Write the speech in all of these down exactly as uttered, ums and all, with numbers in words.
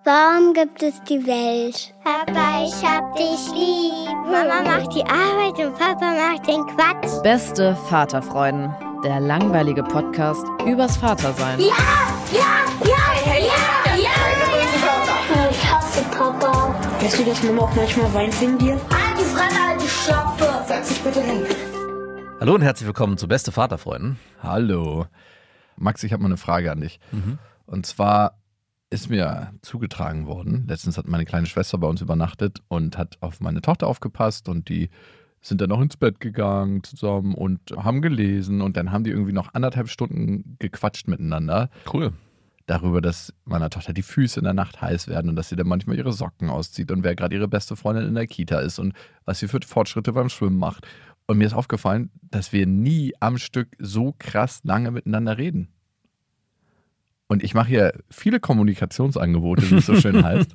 Warum gibt es die Welt? Papa, ich hab dich lieb. Mama macht die Arbeit und Papa macht den Quatsch. Beste Vaterfreuden, der langweilige Podcast übers Vatersein. Ja, ja, ja, ja, ja, ja. Ich hasse Papa. Weißt du, dass Mama auch manchmal weint wegen dir? Halt die Fresse, halt die Schlappe. Setz dich bitte hin. Hallo und herzlich willkommen zu Beste Vaterfreuden. Hallo. Max, ich habe mal eine Frage an dich. Mhm. Und zwar ist mir zugetragen worden, letztens hat meine kleine Schwester bei uns übernachtet und hat auf meine Tochter aufgepasst und die sind dann noch ins Bett gegangen zusammen und haben gelesen und dann haben die irgendwie noch anderthalb Stunden gequatscht miteinander. Cool. Darüber, dass meiner Tochter die Füße in der Nacht heiß werden und dass sie dann manchmal ihre Socken auszieht und wer gerade ihre beste Freundin in der Kita ist und was sie für Fortschritte beim Schwimmen macht. Und mir ist aufgefallen, dass wir nie am Stück so krass lange miteinander reden. Und ich mache hier viele Kommunikationsangebote, wie es so schön heißt.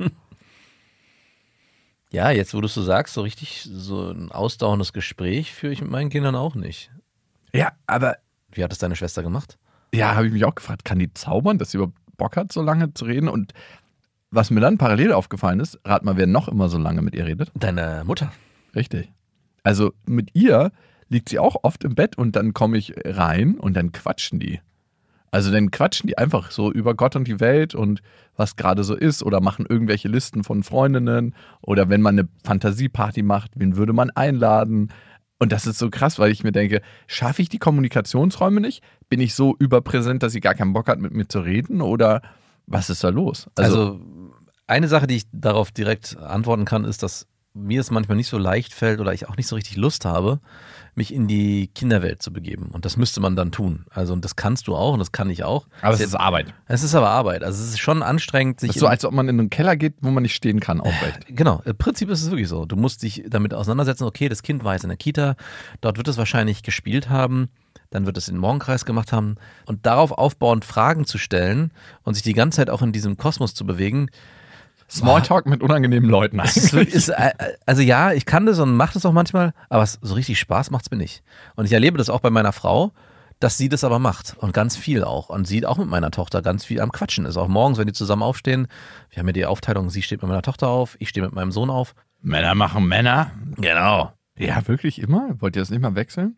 Ja, jetzt wo du es so sagst, so richtig so ein ausdauerndes Gespräch führe ich mit meinen Kindern auch nicht. Ja, aber Wie hat es deine Schwester gemacht? ja, habe ich mich auch gefragt, kann die zaubern, dass sie überhaupt Bock hat, so lange zu reden? Und was mir dann parallel aufgefallen ist, rat mal, wer noch immer so lange mit ihr redet. Deine Mutter. Richtig. Also mit ihr liegt sie auch oft im Bett und dann komme ich rein und dann quatschen die. Also dann quatschen die einfach so über Gott und die Welt und was gerade so ist oder machen irgendwelche Listen von Freundinnen oder wenn man eine Fantasieparty macht, wen würde man einladen? Und das ist so krass, weil ich mir denke, schaffe ich die Kommunikationsräume nicht? Bin ich so überpräsent, dass sie gar keinen Bock hat, mit mir zu reden oder was ist da los? Also, eine Sache, die ich darauf direkt antworten kann, ist, dass mir es manchmal nicht so leicht fällt oder ich auch nicht so richtig Lust habe, mich in die Kinderwelt zu begeben. Und das müsste man dann tun. Also und das kannst du auch und das kann ich auch. aber es Es ist Arbeit. Es ist aber Arbeit. Also es ist schon anstrengend, sich Das ist so, in- als ob man in einen Keller geht, wo man nicht stehen kann, aufrecht. Genau, im Prinzip ist es wirklich so. Du musst dich damit auseinandersetzen, okay, das Kind war jetzt in der Kita, dort wird es wahrscheinlich gespielt haben, dann wird es in den Morgenkreis gemacht haben und darauf aufbauend Fragen zu stellen und sich die ganze Zeit auch in diesem Kosmos zu bewegen. Smalltalk mit unangenehmen Leuten Es ist, eigentlich. ist, äh, also ja, ich kann das und mache das auch manchmal, aber es, so richtig Spaß macht's mir nicht. Und ich erlebe das auch bei meiner Frau, dass sie das aber macht und ganz viel auch. Und sie auch mit meiner Tochter ganz viel am Quatschen ist. Auch morgens, wenn die zusammen aufstehen. Wir haben ja die Aufteilung, sie steht mit meiner Tochter auf, ich stehe mit meinem Sohn auf. Männer machen Männer. Genau. Ja, wirklich immer? Wollt ihr das nicht mal wechseln?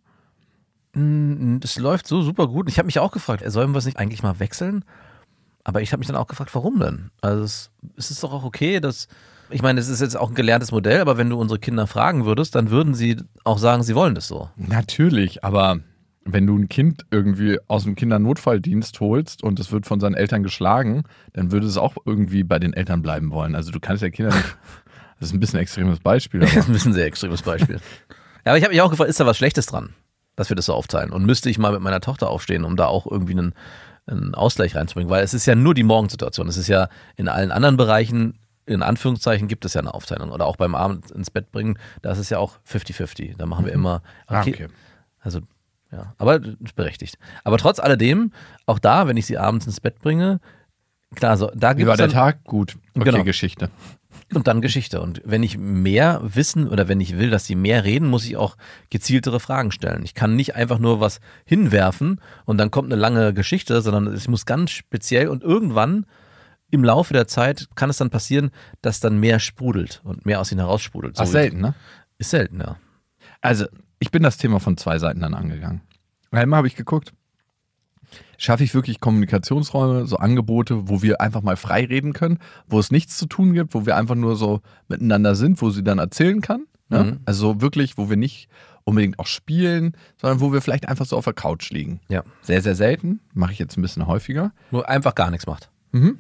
Das läuft so super gut. Ich habe mich auch gefragt, sollen wir es nicht eigentlich mal wechseln? Aber ich habe mich dann auch gefragt, warum denn? Also es, es ist doch auch okay, dass, ich meine, es ist jetzt auch ein gelerntes Modell, aber wenn du unsere Kinder fragen würdest, dann würden sie auch sagen, sie wollen das so. Natürlich, aber wenn du ein Kind irgendwie aus dem Kindernotfalldienst holst und es wird von seinen Eltern geschlagen, dann würde es auch irgendwie bei den Eltern bleiben wollen. Also du kannst ja Kinder nicht, das ist ein bisschen ein extremes Beispiel. Das ist Aber ein bisschen sehr extremes Beispiel. Ja, aber ich habe mich auch gefragt, ist da was Schlechtes dran, dass wir das so aufteilen? Und müsste ich mal mit meiner Tochter aufstehen, um da auch irgendwie einen, einen Ausgleich reinzubringen? Weil es ist ja nur die Morgensituation. Es ist ja in allen anderen Bereichen, in Anführungszeichen, gibt es ja eine Aufteilung. Oder auch beim Abend ins Bett bringen, da ist es ja auch fifty fifty. Da machen wir immer, Ah, okay, okay. also ja, aber ist berechtigt. Aber trotz alledem, auch da, wenn ich sie abends ins Bett bringe, klar, so, da wie gibt war es der dann, Tag? Gut. Okay, Genau. Geschichte. und dann Geschichte. Und wenn ich mehr wissen oder wenn ich will, dass sie mehr reden, muss ich auch gezieltere Fragen stellen. Ich kann nicht einfach nur was hinwerfen und dann kommt eine lange Geschichte, sondern ich muss ganz speziell und irgendwann im Laufe der Zeit kann es dann passieren, dass dann mehr sprudelt und mehr aus ihnen heraussprudelt. Ach, So selten, ne? Ist selten, ja. Also, ich bin das Thema von zwei Seiten dann angegangen. Einmal habe ich geguckt, schaffe ich wirklich Kommunikationsräume, so Angebote, wo wir einfach mal frei reden können, wo es nichts zu tun gibt, wo wir einfach nur so miteinander sind, wo sie dann erzählen kann. Ne? Mhm. Also wirklich, wo wir nicht unbedingt auch spielen, sondern wo wir vielleicht einfach so auf der Couch liegen. Ja. Sehr, sehr selten, mache ich jetzt ein bisschen häufiger. Nur einfach gar nichts macht.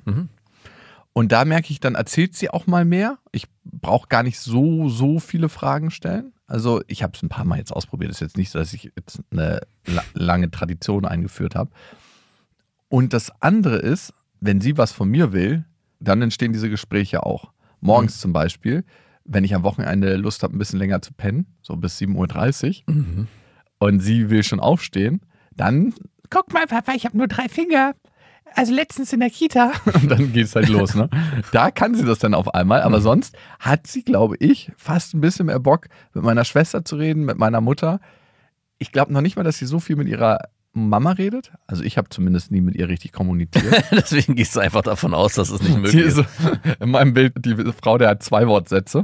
Und da merke ich, dann erzählt sie auch mal mehr. Ich brauche gar nicht so, so viele Fragen stellen. Also ich habe es ein paar Mal jetzt ausprobiert. Es ist jetzt nicht so, dass ich jetzt eine la- lange Tradition eingeführt habe. Und das andere ist, wenn sie was von mir will, dann entstehen diese Gespräche auch. Morgens zum Beispiel, wenn ich am Wochenende Lust habe, ein bisschen länger zu pennen, so bis sieben Uhr dreißig, und sie will schon aufstehen, dann, guck mal, Papa, ich habe nur drei Finger. Also letztens in der Kita. Und dann geht's halt los, ne? Da kann sie das dann auf einmal, aber sonst hat sie, glaube ich, fast ein bisschen mehr Bock, mit meiner Schwester zu reden, mit meiner Mutter. Ich glaube noch nicht mal, dass sie so viel mit ihrer Mama redet. Also ich habe zumindest nie mit ihr richtig kommuniziert. Deswegen gehst du einfach davon aus, dass es nicht möglich Sie ist. ist in meinem Bild die Frau, der hat zwei Wortsätze.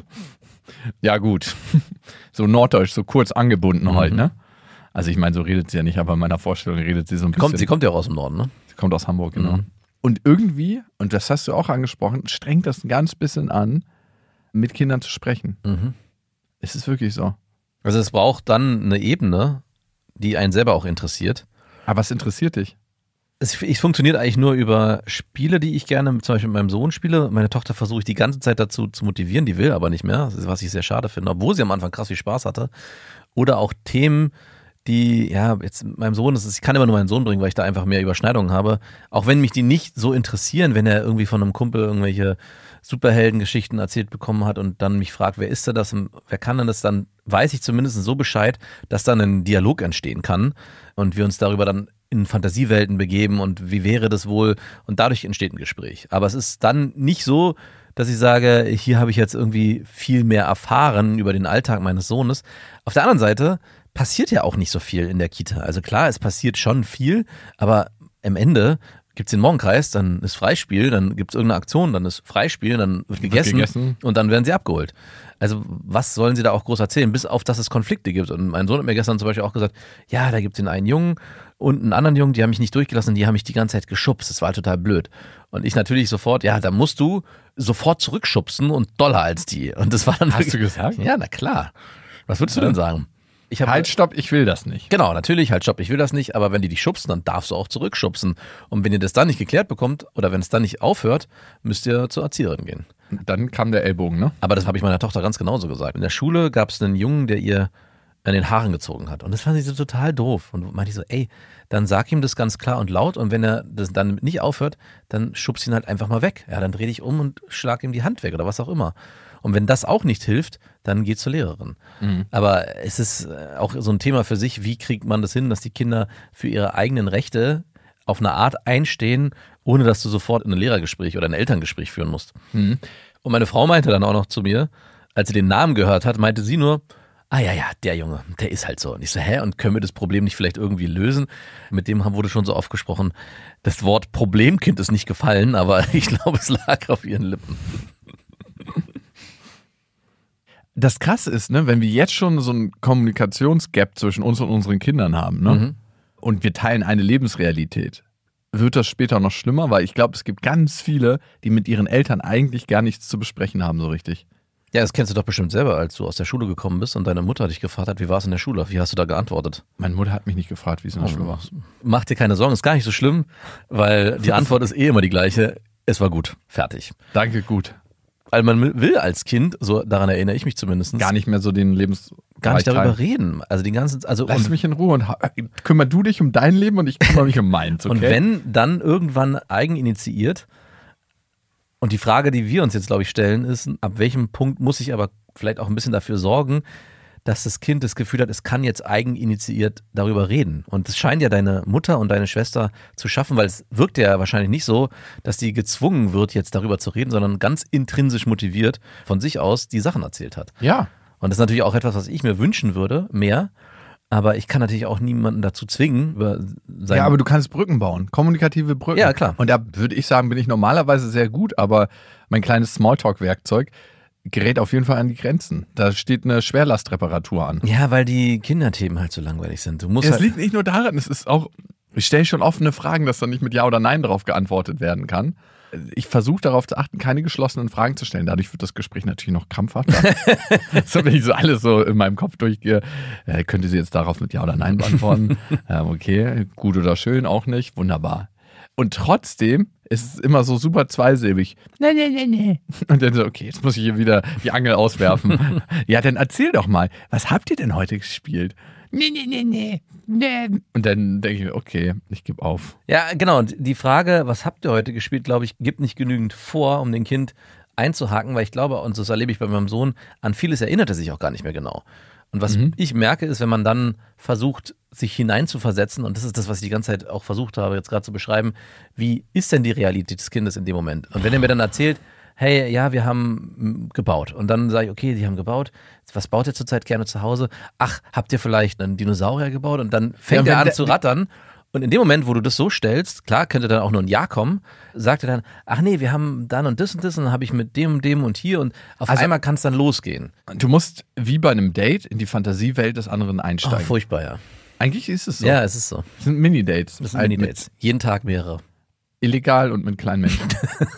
Ja gut, so norddeutsch, so kurz angebunden mhm. halt, ne? Also ich meine, so redet sie ja nicht, aber in meiner Vorstellung redet sie so ein bisschen. Kommt, sie kommt ja auch aus dem Norden, ne? Sie kommt aus Hamburg, genau. Mhm. Und irgendwie, und das hast du auch angesprochen, strengt das ein ganz bisschen an, mit Kindern zu sprechen. Mhm. Es ist wirklich so. Also es braucht dann eine Ebene, die einen selber auch interessiert. Aber was interessiert dich? Es, es funktioniert eigentlich nur über Spiele, die ich gerne zum Beispiel mit meinem Sohn spiele. Meine Tochter versuche ich die ganze Zeit dazu zu motivieren, die will aber nicht mehr, das ist, was ich sehr schade finde, obwohl sie am Anfang krass viel Spaß hatte. Oder auch Themen, die, ja, jetzt mit meinem Sohn, das ist, ich kann immer nur meinen Sohn bringen, weil ich da einfach mehr Überschneidungen habe. Auch wenn mich die nicht so interessieren, wenn er irgendwie von einem Kumpel irgendwelche Superheldengeschichten erzählt bekommen hat und dann mich fragt, wer ist denn das, wer kann denn das, dann weiß ich zumindest so Bescheid, dass dann ein Dialog entstehen kann und wir uns darüber dann in Fantasiewelten begeben und wie wäre das wohl und dadurch entsteht ein Gespräch. Aber es ist dann nicht so, dass ich sage, hier habe ich jetzt irgendwie viel mehr erfahren über den Alltag meines Sohnes. Auf der anderen Seite passiert ja auch nicht so viel in der Kita. Also klar, es passiert schon viel, aber am Ende gibt es den Morgenkreis, dann ist Freispiel, dann gibt es irgendeine Aktion, dann ist Freispiel, dann wird gegessen, wird gegessen und dann werden sie abgeholt. Also was sollen sie da auch groß erzählen, bis auf, dass es Konflikte gibt. Und mein Sohn hat mir gestern zum Beispiel auch gesagt, ja, da gibt es den einen Jungen und einen anderen Jungen, die haben mich nicht durchgelassen, die haben mich die ganze Zeit geschubst. Das war total blöd. Und ich natürlich sofort, ja, da musst du sofort zurückschubsen und doller als die. Und das war dann Hast du gesagt? Ja, na klar. Was würdest du denn sagen? Ich hab, halt, stopp, ich will das nicht. Genau, natürlich, halt, stopp, ich will das nicht, aber wenn die dich schubsen, dann darfst du auch zurückschubsen. Und wenn ihr das dann nicht geklärt bekommt oder wenn es dann nicht aufhört, müsst ihr zur Erzieherin gehen. Dann kam der Ellbogen, ne? Aber das habe ich meiner Tochter ganz genauso gesagt. In der Schule gab es einen Jungen, der ihr an den Haaren gezogen hat. Und das fand ich so total doof. Und meinte ich so, ey, dann sag ihm das ganz klar und laut und wenn er das dann nicht aufhört, dann schubst ihn halt einfach mal weg. Ja, dann dreh dich um und schlag ihm die Hand weg oder was auch immer. Und wenn das auch nicht hilft, dann geh zur Lehrerin. Mhm. Aber es ist auch so ein Thema für sich, wie kriegt man das hin, dass die Kinder für ihre eigenen Rechte auf eine Art einstehen, ohne dass du sofort in ein Lehrergespräch oder ein Elterngespräch führen musst. Mhm. Und meine Frau meinte dann auch noch zu mir, als sie den Namen gehört hat, meinte sie nur, ah ja, ja, der Junge, der ist halt so. Und ich so, hä, und können wir das Problem nicht vielleicht irgendwie lösen? Mit dem haben wurde schon so oft gesprochen, das Wort Problemkind ist nicht gefallen, aber ich glaube, es lag auf ihren Lippen. Das Krasse ist, ne, wenn wir jetzt schon so einen Kommunikationsgap zwischen uns und unseren Kindern haben, ne, mhm. und wir teilen eine Lebensrealität, wird das später noch schlimmer, weil ich glaube, es gibt ganz viele, die mit ihren Eltern eigentlich gar nichts zu besprechen haben, so richtig. Ja, das kennst du doch bestimmt selber, als du aus der Schule gekommen bist und deine Mutter dich gefragt hat, wie war es in der Schule? Wie hast du da geantwortet? Meine Mutter hat mich nicht gefragt, wie es in der oh, Schule war. Mach dir keine Sorgen, ist gar nicht so schlimm, weil die Antwort ist eh immer die gleiche. Es war gut, fertig. Danke, gut. Weil man will als Kind, so daran erinnere ich mich zumindest, gar nicht mehr so den Lebens... Gar nicht darüber reden. Also den ganzen, also Lass mich in Ruhe und kümmer du dich um dein Leben und ich kümmere mich um meins, okay? Und wenn dann irgendwann eigeninitiiert, und die Frage, die wir uns jetzt, glaube ich, stellen, ist, ab welchem Punkt muss ich aber vielleicht auch ein bisschen dafür sorgen, dass das Kind das Gefühl hat, es kann jetzt eigeninitiiert darüber reden. Und das scheint ja deine Mutter und deine Schwester zu schaffen, weil es wirkt ja wahrscheinlich nicht so, dass die gezwungen wird, jetzt darüber zu reden, sondern ganz intrinsisch motiviert von sich aus die Sachen erzählt hat. Ja. Und das ist natürlich auch etwas, was ich mir wünschen würde, mehr. Aber ich kann natürlich auch niemanden dazu zwingen. Über ja, aber du kannst Brücken bauen, kommunikative Brücken. Ja, klar. Und da würde ich sagen, bin ich normalerweise sehr gut, aber mein kleines Smalltalk-Werkzeug gerät auf jeden Fall an die Grenzen. Da steht eine Schwerlastreparatur an. Ja, weil die Kinderthemen halt so langweilig sind. Du musst es halt liegt nicht nur daran, es ist auch, ich stelle schon offene Fragen, dass dann nicht mit Ja oder Nein darauf geantwortet werden kann. Ich versuche darauf zu achten, keine geschlossenen Fragen zu stellen. Dadurch wird das Gespräch natürlich noch krampfhafter. So, wenn ich so alles so in meinem Kopf durchgehe, äh, könnte sie jetzt darauf mit Ja oder Nein beantworten. ähm, okay, gut oder schön, auch nicht. Wunderbar. Und trotzdem ist es immer so super zweisilbig. Nee, nee, nee, nee. Und dann so, okay, jetzt muss ich hier wieder die Angel auswerfen. Ja, dann erzähl doch mal, was habt ihr denn heute gespielt? Nee, nee, nee, nee. Nee. Und dann denke ich mir, okay, ich gebe auf. Ja, genau. Und die Frage, was habt ihr heute gespielt, glaube ich, gibt nicht genügend vor, um den Kind einzuhaken, weil ich glaube, und das erlebe ich bei meinem Sohn, an vieles erinnert er sich auch gar nicht mehr genau. Und was mhm. ich merke, ist, wenn man dann versucht, sich hineinzuversetzen, und das ist das, was ich die ganze Zeit auch versucht habe, jetzt gerade zu beschreiben, wie ist denn die Realität des Kindes in dem Moment? Und wenn er mir dann erzählt, hey, ja, wir haben gebaut. Und dann sage ich, okay, die haben gebaut. Was baut ihr zurzeit gerne zu Hause? Ach, habt ihr vielleicht einen Dinosaurier gebaut? Und dann fängt ja, er an der, zu rattern. Und in dem Moment, wo du das so stellst, klar könnte dann auch nur ein Ja kommen, sagt er dann, ach nee, wir haben dann und das und das und dann habe ich mit dem und dem und hier und auf Also- einmal kann es dann losgehen. Du musst wie bei einem Date in die Fantasiewelt des anderen Oh, einsteigen. furchtbar, ja. Eigentlich ist es so. Ja, es ist so. Das sind Mini-Dates. Das sind Halt Mini-Dates. Jeden Tag mehrere. mit Illegal und mit kleinen Menschen.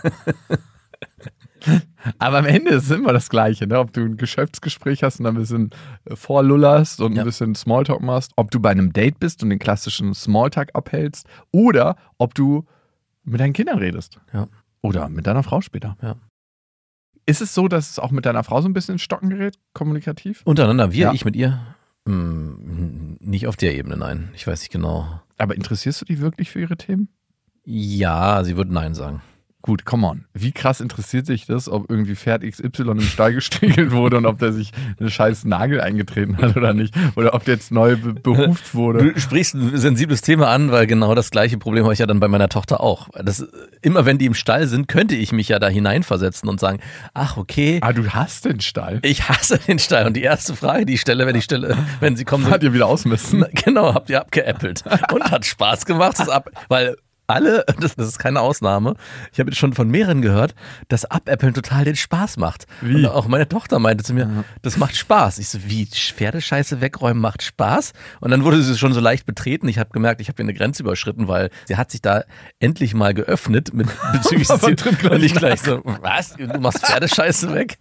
Aber am Ende ist es immer das Gleiche, ne? Ob du ein Geschäftsgespräch hast und dann ein bisschen vorlullerst und Ja. ein bisschen Smalltalk machst, ob du bei einem Date bist und den klassischen Smalltalk abhältst oder ob du mit deinen Kindern redest. Ja. Oder mit deiner Frau später. Ja. Ist es so, dass es auch mit deiner Frau so ein bisschen in Stocken gerät, kommunikativ? Untereinander, wir, Ja. ich mit ihr? Hm, nicht auf der Ebene, nein. Ich weiß nicht genau. Aber interessierst du dich wirklich für ihre Themen? Ja, sie würde Nein sagen. Gut, come on. Wie krass interessiert sich das, ob irgendwie Pferd X Y im Stall gestriegelt wurde und ob der sich einen scheiß Nagel eingetreten hat oder nicht? Oder ob der jetzt neu be behuft wurde? Du sprichst ein sensibles Thema an, weil genau das gleiche Problem habe ich ja dann bei meiner Tochter auch. Das, immer wenn die im Stall sind, könnte ich mich ja da hineinversetzen und sagen, ach okay, Ah, du hast den Stall. ich hasse den Stall. Und die erste Frage, die ich stelle, wenn ich stelle, wenn sie kommen, Hat ihr wieder ausmisten? genau, habt ihr abgeäppelt. Und hat Spaß gemacht, das ab, weil alle, das, das ist keine Ausnahme, ich habe jetzt schon von mehreren gehört, dass Abäppeln total den Spaß macht. Wie? Und auch meine Tochter meinte zu mir, das macht Spaß. Ich so, wie, Pferdescheiße wegräumen macht Spaß? Und dann wurde sie schon so leicht betreten. Ich habe gemerkt, ich habe hier eine Grenze überschritten, weil sie hat sich da endlich mal geöffnet mit bezüglich des Aber tritt gleich Und ich gleich so, was? Du machst Pferdescheiße weg?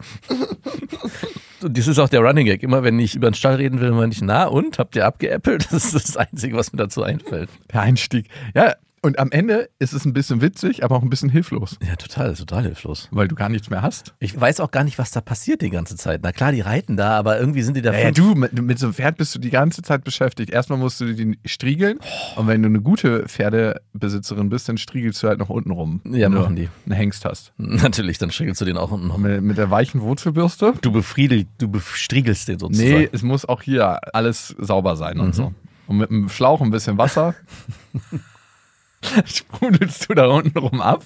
Und das ist auch der Running Gag. Immer wenn ich über den Stall reden will, meine ich, na und, habt ihr abgeäppelt? Das ist das Einzige, was mir dazu einfällt. Der Einstieg. Ja, und am Ende ist es ein bisschen witzig, aber auch ein bisschen hilflos, Ja, total, total hilflos. weil du gar nichts mehr hast. Ich weiß auch gar nicht, was da passiert die ganze Zeit. Na klar, die reiten da, aber irgendwie sind die da Ja, ja, du, mit, mit so einem Pferd bist du die ganze Zeit beschäftigt. Erstmal musst du den striegeln und wenn du eine gute Pferdebesitzerin bist, dann striegelst du halt noch unten rum. Ja, wenn machen du die. einen Hengst hast. Natürlich, dann striegelst du den auch unten noch. Mit, mit der weichen Wurzelbürste. Du befriedel, du bestriegelst den sozusagen. Nee, es muss auch hier alles sauber sein Mhm. und so. Und mit einem Schlauch und ein bisschen Wasser sprudelst du da unten rum ab.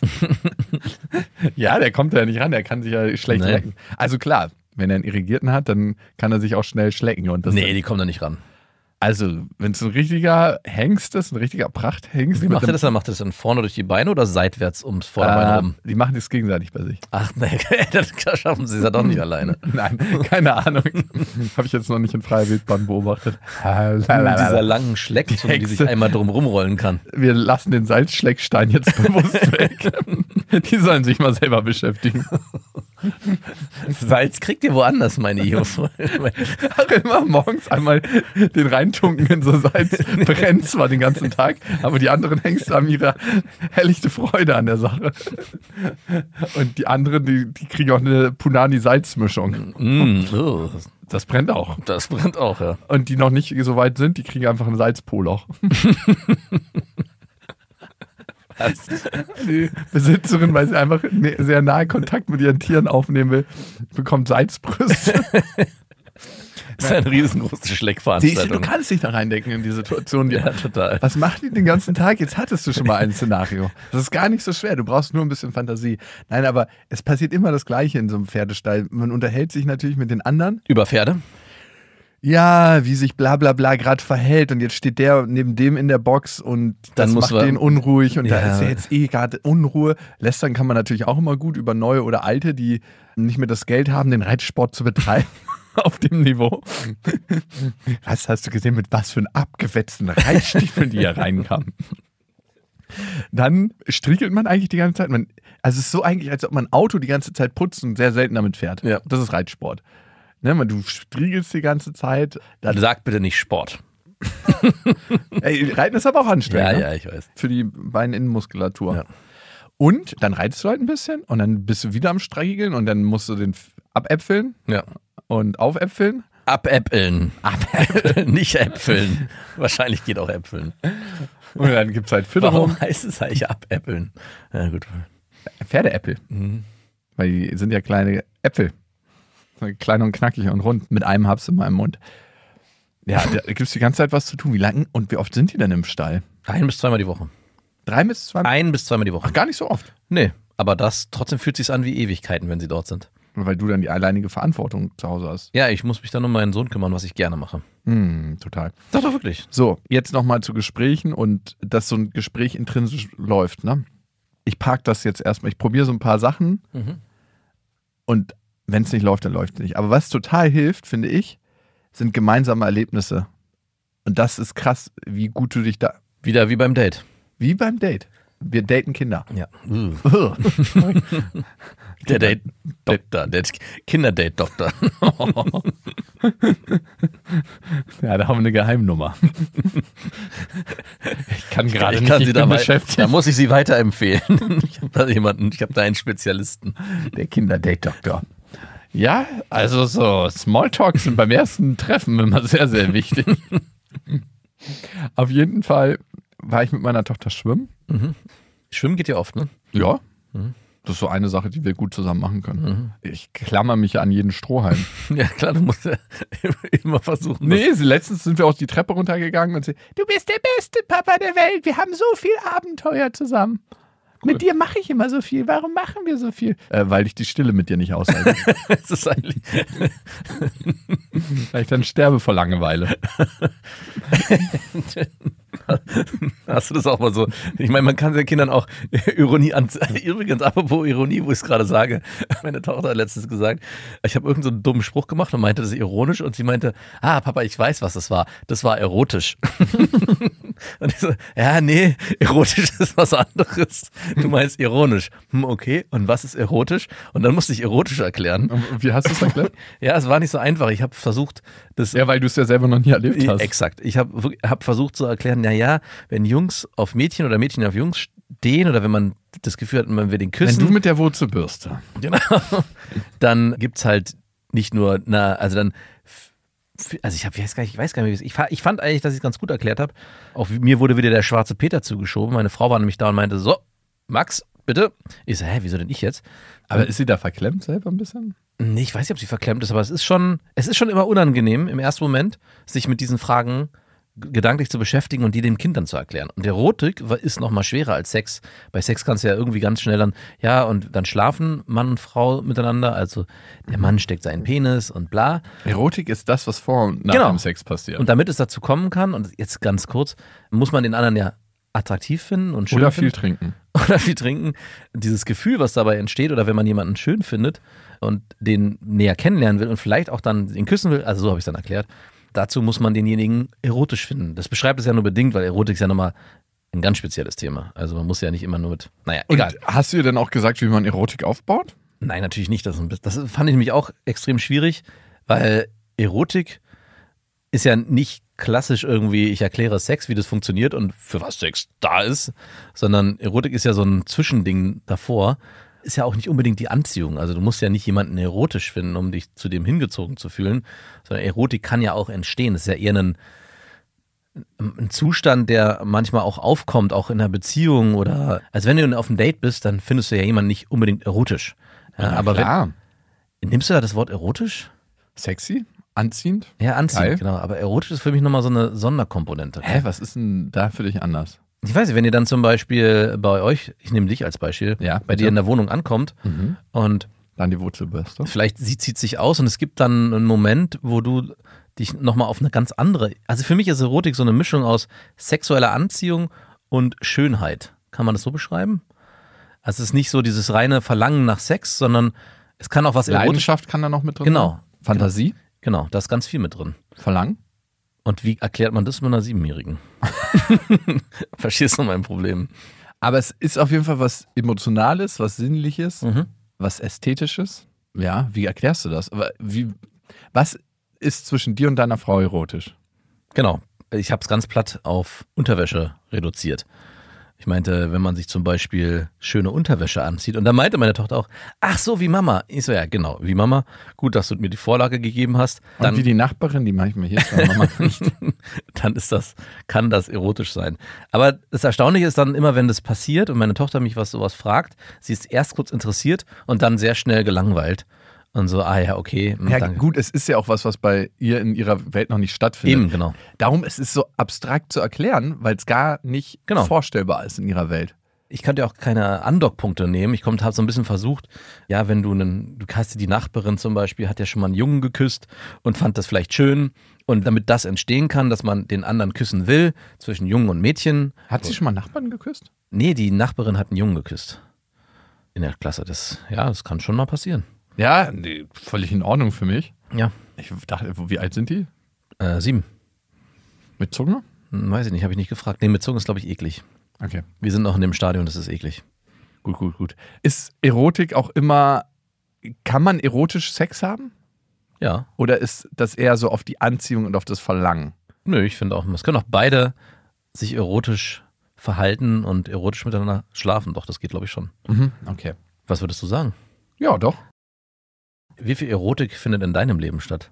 Ja, der kommt ja nicht ran, der kann sich ja schlecht Nee. lecken. Also klar, wenn er einen Irrigierten hat, dann kann er sich auch schnell schlecken. Und das Nee, die kommen da nicht ran. Also, wenn es ein richtiger Hengst ist, ein richtiger Prachthengst. Wie mit macht er einem- das dann? Macht er das dann vorne durch die Beine oder seitwärts ums Vorderbein Äh, rum? Die machen das gegenseitig bei sich. Ach, nee, das schaffen sie es ja doch nicht alleine. Nein, keine Ahnung. Habe ich jetzt noch nicht in freier Wildbahn beobachtet. Mit dieser langen Schleckzunge, die sich Hexe. einmal drum rumrollen kann. Wir lassen den Salzschleckstein jetzt bewusst weg. Die sollen sich mal selber beschäftigen. Salz kriegt ihr woanders, meine Jungs. Ach, immer morgens einmal den reintunken in so Salz, brennt zwar den ganzen Tag, aber die anderen Hengste haben ihre helllichte Freude an der Sache. Und die anderen, die, die kriegen auch eine Punani-Salzmischung. Mm, oh, Das brennt auch. das brennt auch, ja. Und die noch nicht so weit sind, die kriegen einfach ein Salzpoloch. Die Besitzerin, weil sie einfach ne- sehr nahe Kontakt mit ihren Tieren aufnehmen will, bekommt Salzbrüste. Das ist eine riesengroße Siehst du, du Schleckveranstaltung. kannst dich da reindenken in die Situation. Die, Ja, total. Was macht die den ganzen Tag? Jetzt hattest du schon mal ein Szenario. Das ist gar nicht so schwer. Du brauchst nur ein bisschen Fantasie. Nein, aber es passiert immer das Gleiche in so einem Pferdestall. Man unterhält sich natürlich mit den anderen. Über Pferde? Ja, wie sich bla bla bla gerade verhält. Und jetzt steht der neben dem in der Box und das Dann muss macht man- den unruhig. Und da Ja. ist ja jetzt eh gerade Unruhe. Lästern kann man natürlich auch immer gut über Neue oder Alte, die nicht mehr das Geld haben, den Reitsport zu betreiben. Auf dem Niveau. Was hast du gesehen, mit was für einen abgewetzten Reitstiefeln die hier reinkamen? Dann striegelt man eigentlich die ganze Zeit. Man, also es ist so eigentlich, als ob man ein Auto die ganze Zeit putzt und sehr selten damit fährt. Ja. Das ist Reitsport. Ne, man, du striegelst die ganze Zeit. Dann, Sag bitte nicht Sport. ey, Reiten ist aber auch anstrengend. Ja, ne? ja, ich weiß. Für die Beininnenmuskulatur. Ja. Und dann reitest du halt ein bisschen und dann bist du wieder am Striegeln und dann musst du den f- abäpfeln Ja. und aufäpfeln. Abäppeln. Abäppeln, nicht äpfeln. Wahrscheinlich geht auch äpfeln. Und dann gibt es halt Fütterung. Warum heißt es eigentlich abäppeln? Ja, gut. Pferdeäpfel. Mhm. Weil die sind ja kleine Äpfel. So klein und knackig und rund. Mit einem hab's in meinem Mund. Ja, da gibt es die ganze Zeit was zu tun. Wie lang und wie oft sind die denn im Stall? Ein bis zweimal die Woche. Drei bis zwei? Ein bis zweimal die Woche. Ach, gar nicht so oft. Nee, aber das trotzdem fühlt sich an wie Ewigkeiten, wenn sie dort sind. Weil du dann die alleinige Verantwortung zu Hause hast. Ja, ich muss mich dann um meinen Sohn kümmern, was ich gerne mache. Hm, total. Doch, doch, wirklich. So, jetzt nochmal zu Gesprächen und dass so ein Gespräch intrinsisch läuft, ne? Ich park das jetzt erstmal, ich probiere so ein paar Sachen Mhm. und wenn es nicht läuft, dann läuft es nicht. Aber was total hilft, finde ich, sind gemeinsame Erlebnisse. Und das ist krass, wie gut du dich da, Wieder wie beim Date. wie beim Date. Wir daten Kinder. Ja. Der Date-Doktor, der Kinderdate-Doktor. Ja, da haben wir eine Geheimnummer. Ich kann gerade Ich nicht, kann ich sie bin da, wei- beschäftigt. da muss ich sie weiterempfehlen. Ich habe da jemanden, ich habe da einen Spezialisten. Der Kinderdate-Doktor. Ja, also so Smalltalks sind beim ersten Treffen immer sehr, sehr wichtig. Auf jeden Fall war ich mit meiner Tochter schwimmen. Mhm. Schwimmen geht ja oft, ne? Ja. Mhm. Das ist so eine Sache, die wir gut zusammen machen können. Mhm. Ich klammer mich an jeden Strohhalm. Ja, klar, du musst ja immer versuchen. Nee, sie, letztens sind wir auch die Treppe runtergegangen und sie, du bist der beste Papa der Welt, wir haben so viel Abenteuer zusammen. Cool. Mit dir mache ich immer so viel, warum machen wir so viel? Äh, weil ich die Stille mit dir nicht aushalte. Das ist eigentlich Weil ich dann sterbe vor Langeweile. Hast du das auch mal so? Ich meine, man kann den Kindern auch Ironie an. Übrigens, apropos Ironie, wo ich es gerade sage, meine Tochter hat letztens gesagt, ich habe irgendeinen so einen dummen Spruch gemacht und meinte, das ist ironisch und sie meinte, ah, Papa, ich weiß, was das war. Das war erotisch. Und ich so, ja, nee, erotisch ist was anderes. Du meinst ironisch. Hm, okay, und was ist erotisch? Und dann musste ich erotisch erklären. Und wie hast du es erklärt? Ja, es war nicht so einfach. Ich habe versucht, das. Ja, weil du es ja selber noch nie erlebt hast. Exakt. Ich habe hab versucht zu erklären, naja, wenn Jungs auf Mädchen oder Mädchen auf Jungs stehen oder wenn man das Gefühl hat, man will den küssen. Wenn du mit der Wurzelbürste. Genau. Dann gibt es halt nicht nur, na, also dann, also ich, hab, ich weiß gar nicht, ich weiß gar nicht, ich, ich fand eigentlich, dass ich es ganz gut erklärt habe. Auch mir wurde wieder der schwarze Peter zugeschoben. Meine Frau war nämlich da und meinte, so, Max, bitte. Ich so, hä, wieso denn ich jetzt? Aber ist sie da verklemmt selber ein bisschen? Nee, ich weiß nicht, ob sie verklemmt ist, aber es ist schon, es ist schon immer unangenehm im ersten Moment, sich mit diesen Fragen gedanklich zu beschäftigen und die dem Kind dann zu erklären. Und Erotik ist noch mal schwerer als Sex. Bei Sex kannst du ja irgendwie ganz schnell dann, ja, und dann schlafen Mann und Frau miteinander, also der Mann steckt seinen Penis und bla. Erotik ist das, was vor und nach Genau. dem Sex passiert. Und damit es dazu kommen kann, und jetzt ganz kurz, muss man den anderen ja attraktiv finden und schön Oder finden. viel trinken. Oder viel trinken. Dieses Gefühl, was dabei entsteht, oder wenn man jemanden schön findet und den näher kennenlernen will und vielleicht auch dann ihn küssen will, also so habe ich es dann erklärt, dazu muss man denjenigen erotisch finden. Das beschreibt es ja nur bedingt, weil Erotik ist ja nochmal ein ganz spezielles Thema. Also man muss ja nicht immer nur mit, naja, egal. Und hast du dir denn auch gesagt, wie man Erotik aufbaut? Nein, natürlich nicht. Das, das fand ich nämlich auch extrem schwierig, weil Erotik ist ja nicht klassisch irgendwie, ich erkläre Sex, wie das funktioniert und für was Sex da ist, sondern Erotik ist ja so ein Zwischending davor. Ist ja auch nicht unbedingt die Anziehung. Also du musst ja nicht jemanden erotisch finden, um dich zu dem hingezogen zu fühlen, sondern Erotik kann ja auch entstehen. Das ist ja eher ein, ein Zustand, der manchmal auch aufkommt, auch in einer Beziehung oder, also wenn du auf einem Date bist, dann findest du ja jemanden nicht unbedingt erotisch. Ja, Ja, aber klar. wenn, nimmst du da das Wort erotisch? Sexy? Anziehend? Ja, anziehend, Geil. genau. Aber erotisch ist für mich nochmal so eine Sonderkomponente. Hä, was ist denn da für dich anders? Ich weiß nicht, wenn ihr dann zum Beispiel bei euch, ich nehme dich als Beispiel, Ja, bei dir bitte. in der Wohnung ankommt Mhm. und Dann die Wurzelbürste. vielleicht sie zieht sich aus und es gibt dann einen Moment, wo du dich nochmal auf eine ganz andere, also für mich ist Erotik so eine Mischung aus sexueller Anziehung und Schönheit. Kann man das so beschreiben? Also es ist nicht so dieses reine Verlangen nach Sex, sondern es kann auch was erotisch. Leidenschaft kann da noch mit drin Genau. sein? Fantasie? Genau, da ist ganz viel mit drin. Verlangen? Und wie erklärt man das mit einer Siebenjährigen? Verstehst du mein Problem? Aber es ist auf jeden Fall was Emotionales, was Sinnliches, Mhm. was Ästhetisches. Ja, wie erklärst du das? Aber Wie, was ist zwischen dir und deiner Frau erotisch? Genau. Ich habe es ganz platt auf Unterwäsche reduziert. Ich meinte, wenn man sich zum Beispiel schöne Unterwäsche anzieht. Und da meinte meine Tochter auch, ach so, wie Mama. Ich so, ja, genau, wie Mama. Gut, dass du mir die Vorlage gegeben hast. Dann, Und wie die Nachbarin, die manchmal hier ist, Mama nicht. dann ist das, kann das erotisch sein. Aber das Erstaunliche ist dann immer, wenn das passiert und meine Tochter mich was sowas fragt, sie ist erst kurz interessiert und dann sehr schnell gelangweilt. Und so, ah ja, okay, Ja, danke. gut, es ist ja auch was, was bei ihr in ihrer Welt noch nicht stattfindet. Eben, genau. Darum ist es so abstrakt zu erklären, weil es gar nicht Genau. vorstellbar ist in ihrer Welt. Ich kann dir auch keine Andockpunkte nehmen. Ich habe so ein bisschen versucht, ja, wenn du einen, du hast die Nachbarin zum Beispiel, hat ja schon mal einen Jungen geküsst und fand das vielleicht schön. Und damit das entstehen kann, dass man den anderen küssen will, zwischen Jungen und Mädchen. Hat sie schon mal Nachbarn geküsst? Nee, die Nachbarin hat einen Jungen geküsst. In der Klasse. Das, ja, das kann schon mal passieren. Ja, nee, völlig in Ordnung für mich. Ja. Ich dachte, wie alt sind die? Äh, sieben. Mit Zunge? Hm, weiß ich nicht, habe ich nicht gefragt. Nee, mit Zunge ist, glaube ich, eklig. Okay. Wir sind noch in dem Stadion, das ist eklig. Gut, gut, gut. Ist Erotik auch immer, kann man erotisch Sex haben? Ja. Oder ist das eher so auf die Anziehung und auf das Verlangen? Nö, ich finde auch, es können auch beide sich erotisch verhalten und erotisch miteinander schlafen. Doch, das geht, glaube ich, schon. Mhm, okay. Was würdest du sagen? Ja, doch. Wie viel Erotik findet in deinem Leben statt?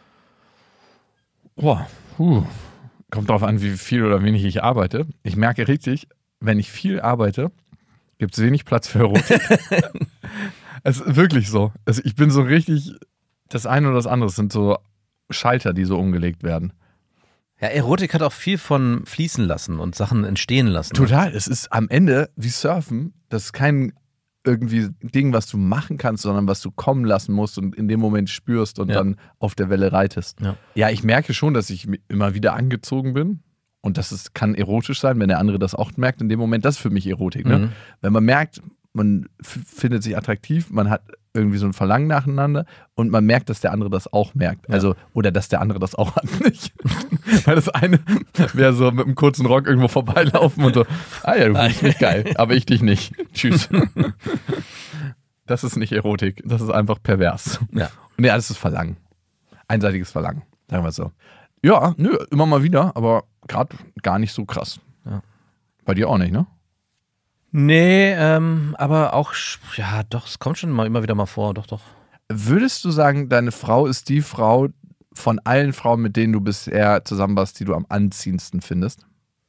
Boah, puh. Kommt drauf an, wie viel oder wenig ich arbeite. Ich merke richtig, wenn ich viel arbeite, gibt es wenig Platz für Erotik. Es ist wirklich so. Also ich bin so richtig, das eine oder das andere sind so Schalter, die so umgelegt werden. Ja, Erotik hat auch viel von fließen lassen und Sachen entstehen lassen. Total. Es ist am Ende wie Surfen. Das ist kein irgendwie Ding, was du machen kannst, sondern was du kommen lassen musst und in dem Moment spürst und ja. dann auf der Welle reitest. Ja. ja, ich merke schon, dass ich immer wieder angezogen bin und das ist, kann erotisch sein, wenn der andere das auch merkt. In dem Moment, das ist für mich Erotik. Ne? Mhm. Wenn man merkt, man f- findet sich attraktiv, man hat irgendwie so ein Verlangen nacheinander und man merkt, dass der andere das auch merkt. Ja. Also, oder dass der andere das auch hat, nicht. Weil das eine wäre so mit einem kurzen Rock irgendwo vorbeilaufen und so, ah ja, du findest mich geil, aber ich dich nicht. Tschüss. Das ist nicht Erotik, das ist einfach pervers. Ja. Und ja, das ist Verlangen. Einseitiges Verlangen, sagen wir es so. Ja, nö, immer mal wieder, aber gerade gar nicht so krass. Ja. Bei dir auch nicht, ne? Nee, ähm, aber auch, ja doch, es kommt schon mal immer wieder mal vor, doch, doch. Würdest du sagen, deine Frau ist die Frau von allen Frauen, mit denen du bisher zusammen warst, die du am anziehendsten findest?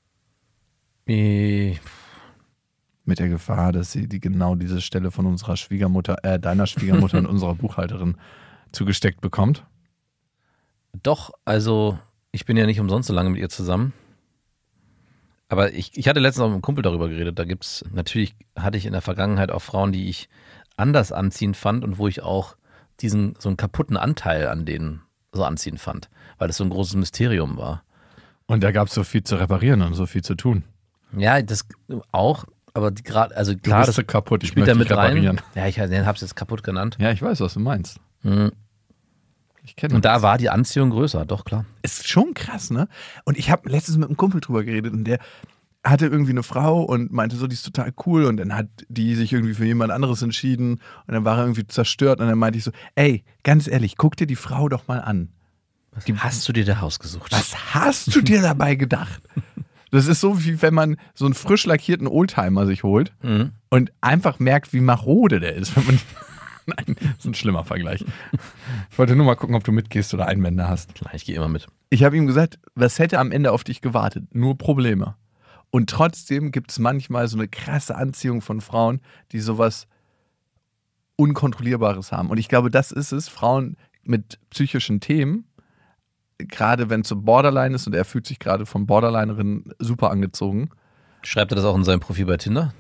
Äh, Mit der Gefahr, dass sie die genau diese Stelle von unserer Schwiegermutter, äh, deiner Schwiegermutter und unserer Buchhalterin zugesteckt bekommt? Doch, also ich bin ja nicht umsonst so lange mit ihr zusammen. Aber ich, ich hatte letztens auch mit einem Kumpel darüber geredet. Da gibt's, natürlich hatte ich in der Vergangenheit auch Frauen, die ich anders anziehend fand und wo ich auch diesen, so einen kaputten Anteil an denen so anziehend fand. Weil das so ein großes Mysterium war. Und da gab es so viel zu reparieren und so viel zu tun. Ja, das auch, aber die gerade, also Du klar, bist so kaputt, ich spielt da möchte mit dich rein. reparieren. Ja, ich habe es jetzt kaputt genannt. Ja, ich weiß, was du meinst. Mhm. Ich kenne Und da war die Anziehung größer, doch klar. Ist schon krass, ne? Und ich habe letztens mit einem Kumpel drüber geredet und der hatte irgendwie eine Frau und meinte so, die ist total cool und dann hat die sich irgendwie für jemand anderes entschieden und dann war er irgendwie zerstört und dann meinte ich so, ey, ganz ehrlich, guck dir die Frau doch mal an. Was hast du dir da ausgesucht? Was hast du dir dabei gedacht? Das ist so, wie wenn man so einen frisch lackierten Oldtimer sich holt Mhm. und einfach merkt, wie marode der ist. Wenn man Nein, das ist ein schlimmer Vergleich. Ich wollte nur mal gucken, ob du mitgehst oder Einwände hast. Klar, ich gehe immer mit. Ich habe ihm gesagt, was hätte am Ende auf dich gewartet? Nur Probleme. Und trotzdem gibt es manchmal so eine krasse Anziehung von Frauen, die sowas Unkontrollierbares haben. Und ich glaube, das ist es. Frauen mit psychischen Themen, gerade wenn es so Borderline ist und er fühlt sich gerade von Borderlinerin super angezogen. Schreibt er das auch in seinem Profil bei Tinder?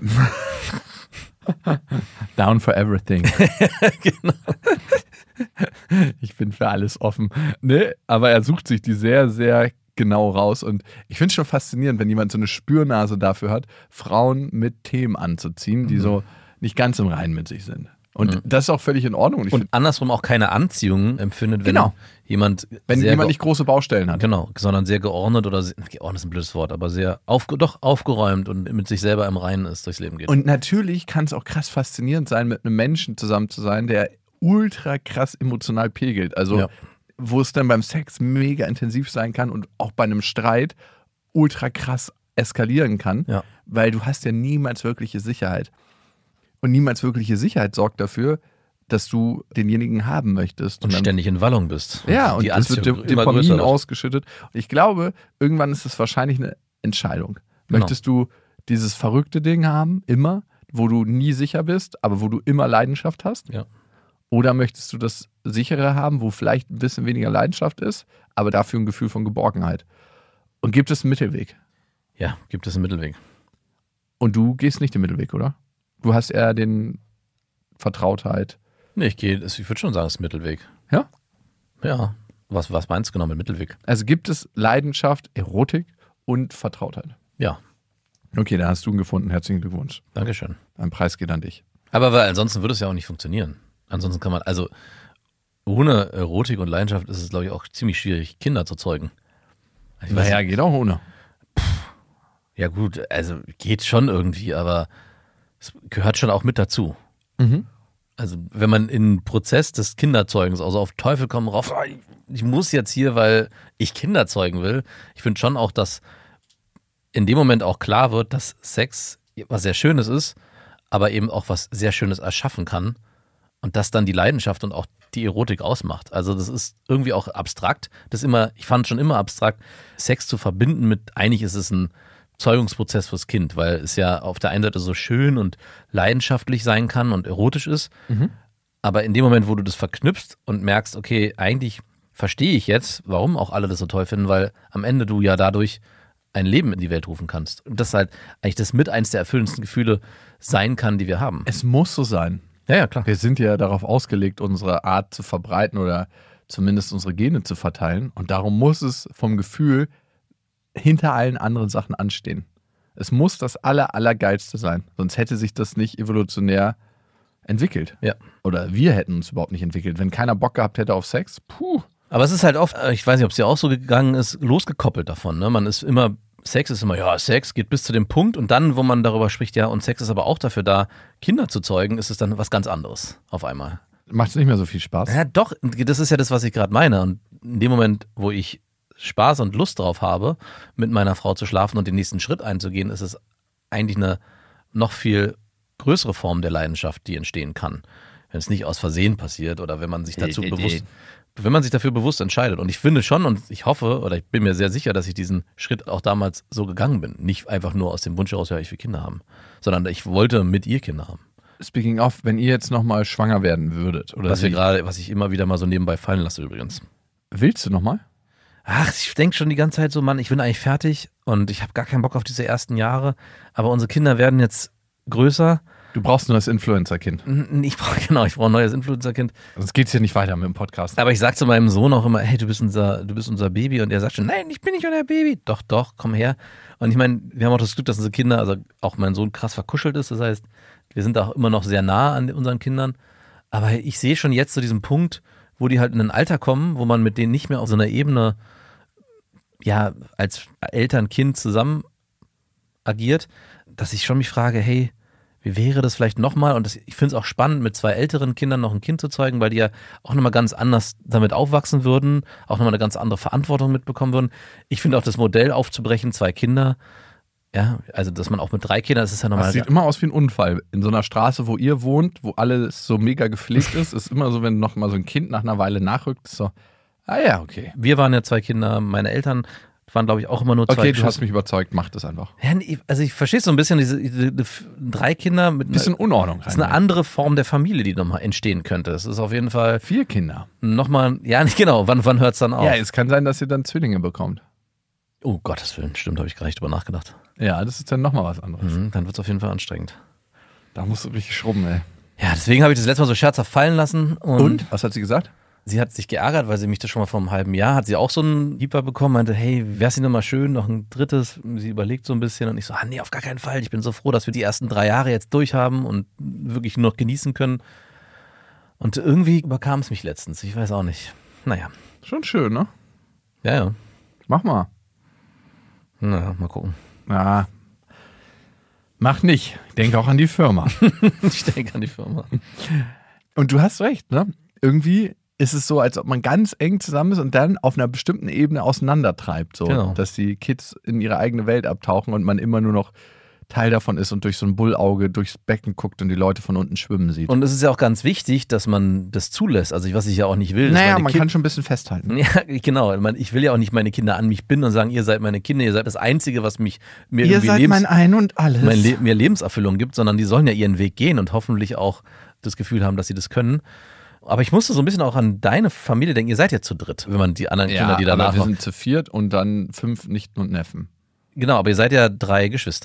Down for everything. Genau. Ich bin für alles offen. Ne? Aber er sucht sich die sehr, sehr genau raus. Und ich finde es schon faszinierend, wenn jemand so eine Spürnase dafür hat, Frauen mit Themen anzuziehen, die mhm. so nicht ganz im Reinen mit sich sind. Und mhm. das ist auch völlig in Ordnung. Und, ich und find, andersrum auch keine Anziehung empfindet, wenn genau. jemand wenn sehr jemand nicht große Baustellen hat. Genau, sondern sehr geordnet oder sehr, geordnet ist ein blödes Wort, aber sehr aufge, doch aufgeräumt und mit sich selber im Reinen ist, durchs Leben geht. Und natürlich kann es auch krass faszinierend sein, mit einem Menschen zusammen zu sein, der ultra krass emotional pegelt. Also ja. wo es dann beim Sex mega intensiv sein kann und auch bei einem Streit ultra krass eskalieren kann, ja. weil du hast ja niemals wirkliche Sicherheit. Und niemals wirkliche Sicherheit sorgt dafür, dass du denjenigen haben möchtest. Und, und dann, ständig in Wallung bist. Und ja, und es wird Dopamin größer ausgeschüttet. Und ich glaube, irgendwann ist es wahrscheinlich eine Entscheidung. Genau. Möchtest du dieses verrückte Ding haben, immer, wo du nie sicher bist, aber wo du immer Leidenschaft hast? Ja. Oder möchtest du das sichere haben, wo vielleicht ein bisschen weniger Leidenschaft ist, aber dafür ein Gefühl von Geborgenheit? Und gibt es einen Mittelweg? Ja, gibt es einen Mittelweg. Und du gehst nicht den Mittelweg, oder? Du hast eher den Vertrautheit. Nee, ich gehe, ich würde schon sagen, es ist Mittelweg. Ja? Ja. Was, was meinst du genau mit Mittelweg? Also gibt es Leidenschaft, Erotik und Vertrautheit? Ja. Okay, da hast du ihn gefunden. Herzlichen Glückwunsch. Dankeschön. Ein Preis geht an dich. Aber weil ansonsten würde es ja auch nicht funktionieren. Ansonsten kann man, also ohne Erotik und Leidenschaft ist es, glaube ich, auch ziemlich schwierig, Kinder zu zeugen. Ich weiß Naja, nicht. geht auch ohne. Ja gut, also geht schon irgendwie, aber es gehört schon auch mit dazu. Mhm. Also wenn man in Prozess des Kinderzeugens, also auf Teufel komm rauf, ah, ich, ich muss jetzt hier, weil ich Kinder zeugen will. Ich finde schon auch, dass in dem Moment auch klar wird, dass Sex was sehr Schönes ist, aber eben auch was sehr Schönes erschaffen kann und das dann die Leidenschaft und auch die Erotik ausmacht. Also das ist irgendwie auch abstrakt. Das ist immer, ich fand schon immer abstrakt, Sex zu verbinden mit, eigentlich ist es ein Zeugungsprozess fürs Kind, weil es ja auf der einen Seite so schön und leidenschaftlich sein kann und erotisch ist, Mhm. aber in dem Moment, wo du das verknüpfst und merkst, okay, eigentlich verstehe ich jetzt, warum auch alle das so toll finden, weil am Ende du ja dadurch ein Leben in die Welt rufen kannst. Und das halt eigentlich das mit eins der erfüllendsten Gefühle sein kann, die wir haben. Es muss so sein. Ja, ja, klar. Wir sind ja darauf ausgelegt, unsere Art zu verbreiten oder zumindest unsere Gene zu verteilen. Und darum muss es vom Gefühl hinter allen anderen Sachen anstehen. Es muss das aller, allergeilste sein. Sonst hätte sich das nicht evolutionär entwickelt. Ja. Oder wir hätten uns überhaupt nicht entwickelt. Wenn keiner Bock gehabt hätte auf Sex, puh. Aber es ist halt oft, ich weiß nicht, ob es dir auch so gegangen ist, losgekoppelt davon. Ne? Man ist immer, Sex ist immer, ja, Sex geht bis zu dem Punkt und dann, wo man darüber spricht, ja, und Sex ist aber auch dafür da, Kinder zu zeugen, ist es dann was ganz anderes auf einmal. Macht es nicht mehr so viel Spaß. Ja, doch, das ist ja das, was ich gerade meine. Und in dem Moment, wo ich Spaß und Lust drauf habe, mit meiner Frau zu schlafen und den nächsten Schritt einzugehen, ist es eigentlich eine noch viel größere Form der Leidenschaft, die entstehen kann. Wenn es nicht aus Versehen passiert oder wenn man sich dazu bewusst, wenn man sich dafür bewusst entscheidet. Und ich finde schon und ich hoffe oder ich bin mir sehr sicher, dass ich diesen Schritt auch damals so gegangen bin. Nicht einfach nur aus dem Wunsch heraus, ja, ich will Kinder haben, sondern ich wollte mit ihr Kinder haben. Speaking of, wenn ihr jetzt nochmal schwanger werden würdet, oder Was wir sie- gerade, was ich immer wieder mal so nebenbei fallen lasse übrigens. willst du nochmal? Ach, ich denke schon die ganze Zeit so, Mann, ich bin eigentlich fertig und ich habe gar keinen Bock auf diese ersten Jahre, aber unsere Kinder werden jetzt größer. Du brauchst nur das Influencer-Kind. Ich brauche genau, ich brauche ein neues Influencer-Kind. Sonst geht's hier nicht weiter mit dem Podcast. Aber ich sag zu meinem Sohn auch immer, hey, du bist unser, du bist unser Baby und er sagt schon, nein, ich bin nicht euer Baby. Doch, doch, komm her. Und ich meine, wir haben auch das Glück, dass unsere Kinder, also auch mein Sohn krass verkuschelt ist. Das heißt, wir sind auch immer noch sehr nah an unseren Kindern. Aber ich sehe schon jetzt so diesen Punkt, wo die halt in ein Alter kommen, wo man mit denen nicht mehr auf so einer Ebene, ja, als Eltern-Kind zusammen agiert, dass ich schon mich frage, hey, wie wäre das vielleicht nochmal? Und das, ich finde es auch spannend, mit zwei älteren Kindern noch ein Kind zu zeugen, weil die ja auch nochmal ganz anders damit aufwachsen würden, auch nochmal eine ganz andere Verantwortung mitbekommen würden. Ich finde auch das Modell aufzubrechen, zwei Kinder, ja, also dass man auch mit drei Kindern, das ist ja nochmal. Das sieht immer aus wie ein Unfall. In so einer Straße, wo ihr wohnt, wo alles so mega gepflegt ist, ist immer so, wenn noch mal so ein Kind nach einer Weile nachrückt, ist so, ah ja, okay. Wir waren ja zwei Kinder, meine Eltern waren, glaube ich, auch immer nur zwei. Okay, du Geschwister. hast mich überzeugt, mach das einfach. Ja, nee, also ich verstehe so ein bisschen, diese, diese, diese drei Kinder mit einer, Bisschen Unordnung das ist eine rein. andere Form der Familie, die nochmal entstehen könnte. Das ist auf jeden Fall Vier Kinder. nochmal, ja, nicht genau, wann, wann hört es dann auf? Ja, es kann sein, dass ihr dann Zwillinge bekommt. Oh Gottes Willen, stimmt, habe ich gar nicht drüber nachgedacht. Ja, das ist dann nochmal was anderes. Mhm, dann wird es auf jeden Fall anstrengend. Da musst du richtig schrubben, ey. Ja, deswegen habe ich das letzte Mal so scherzhaft fallen lassen. Und, Und? Was hat sie gesagt? sie hat sich geärgert, weil sie mich das schon mal vor einem halben Jahr, hat sie auch so einen Hieper bekommen, meinte, hey, wäre es nicht nochmal schön, noch ein drittes. Sie überlegt so ein bisschen und ich so, ah nee, auf gar keinen Fall. Ich bin so froh, dass wir die ersten drei Jahre jetzt durchhaben und wirklich nur noch genießen können. Und irgendwie überkam es mich letztens, ich weiß auch nicht. Naja, Schon schön, ne? ja, ja. Mach mal. Na, mal gucken. Ja. Mach nicht. Ich denke auch an die Firma. Ich denke an die Firma. Und du hast recht, ne? Irgendwie ist es so, als ob man ganz eng zusammen ist und dann auf einer bestimmten Ebene auseinandertreibt. So, Genau. dass die Kids in ihre eigene Welt abtauchen und man immer nur noch Teil davon ist und durch so ein Bullauge durchs Becken guckt und die Leute von unten schwimmen sieht. Und es ist ja auch ganz wichtig, dass man das zulässt. Also was ich ja auch nicht will. dass naja, meine man Kind- kann schon ein bisschen festhalten. Ja, genau. Ich meine, ich will ja auch nicht meine Kinder an mich binden und sagen, ihr seid meine Kinder, ihr seid das Einzige, was mich mir Ihr irgendwie seid Lebens, mein Ein und Alles. mein Le mir Lebenserfüllung gibt, sondern die sollen ja ihren Weg gehen und hoffentlich auch das Gefühl haben, dass sie das können. Aber ich musste so ein bisschen auch an deine Familie denken. Ihr seid ja zu dritt, wenn man die anderen ja, Kinder, die danach aber wir noch. sind zu viert und dann fünf Nichten und Neffen. Genau, aber ihr seid ja drei Geschwister.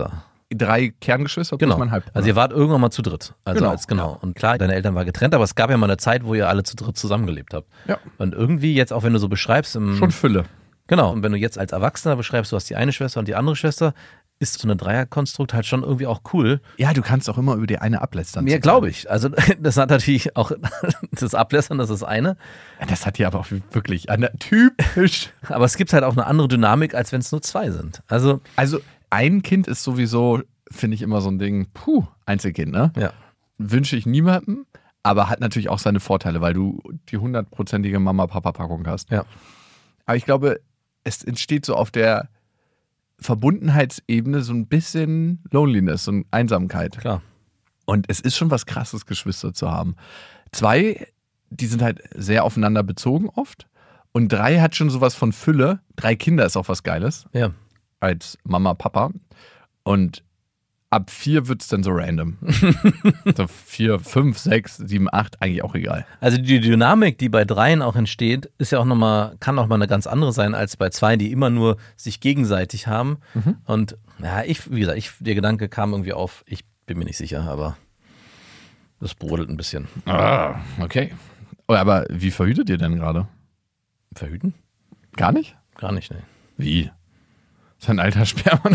drei Kerngeschwister plus Genau. mein Halbbruder. Also ihr wart irgendwann mal zu dritt. Also Genau, als genau. ja. Und klar, deine Eltern waren getrennt, aber es gab ja mal eine Zeit, wo ihr alle zu dritt zusammengelebt habt. Ja. Und irgendwie jetzt, auch wenn du so beschreibst, im, Schon Fülle. genau, und wenn du jetzt als Erwachsener beschreibst, du hast die eine Schwester und die andere Schwester, ist so eine Dreierkonstrukt halt schon irgendwie auch cool. Ja, du kannst auch immer über die eine ablästern. Ja, glaube ich. Also das hat natürlich auch das Ablässern, das ist eine. Das hat hier aber auch wirklich eine, typisch. Aber es gibt halt auch eine andere Dynamik, als wenn es nur zwei sind. Also Also ein Kind ist sowieso, finde ich immer so ein Ding, puh, Einzelkind, ne? ja. Wünsche ich niemandem, aber hat natürlich auch seine Vorteile, weil du die hundertprozentige Mama-Papa-Packung hast. Ja. Aber ich glaube, es entsteht so auf der Verbundenheitsebene so ein bisschen Loneliness und Einsamkeit. Klar. Und es ist schon was Krasses, Geschwister zu haben. Zwei, die sind halt sehr aufeinander bezogen oft. Und drei hat schon sowas von Fülle. Drei Kinder ist auch was Geiles Ja. als Mama, Papa. Und ab vier wird es dann so random. So vier, fünf, sechs, sieben, acht, eigentlich auch egal. Also die Dynamik, die bei dreien auch entsteht, ist ja auch noch mal, kann auch mal eine ganz andere sein als bei zwei, die immer nur sich gegenseitig haben. Mhm. Und ja, ich, wie gesagt, ich, der Gedanke kam irgendwie auf, ich bin mir nicht sicher, aber das brodelt ein bisschen. Ah, okay. Oh, aber wie verhütet ihr denn gerade? Verhüten? Gar nicht? Gar nicht, ne. Wie? Das ist ein alter Sperma.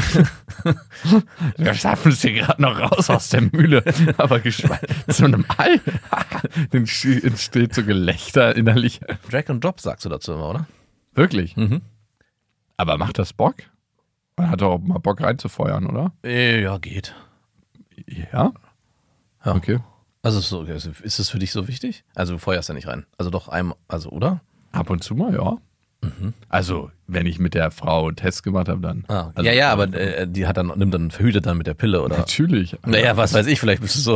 Wir schaffen es hier gerade noch raus aus der Mühle. Aber geschweige zu einem All. Dann entsteht so Gelächter innerlich. Drag and Drop sagst du dazu immer, oder? Wirklich? Mhm. Aber macht das Bock? Man hat doch auch mal Bock reinzufeuern, oder? Ja, geht. Ja? Ja. Okay. Also ist, so, ist es für dich so wichtig? Also du feuerst ja nicht rein. Also doch einmal, also oder? Ab und zu mal, ja. Mhm. Also, wenn ich mit der Frau einen Test gemacht habe, dann. Ah, also, ja, ja, aber äh, die hat dann, nimmt dann, verhütet dann mit der Pille, oder? Natürlich. Naja, was weiß ich, vielleicht bist du so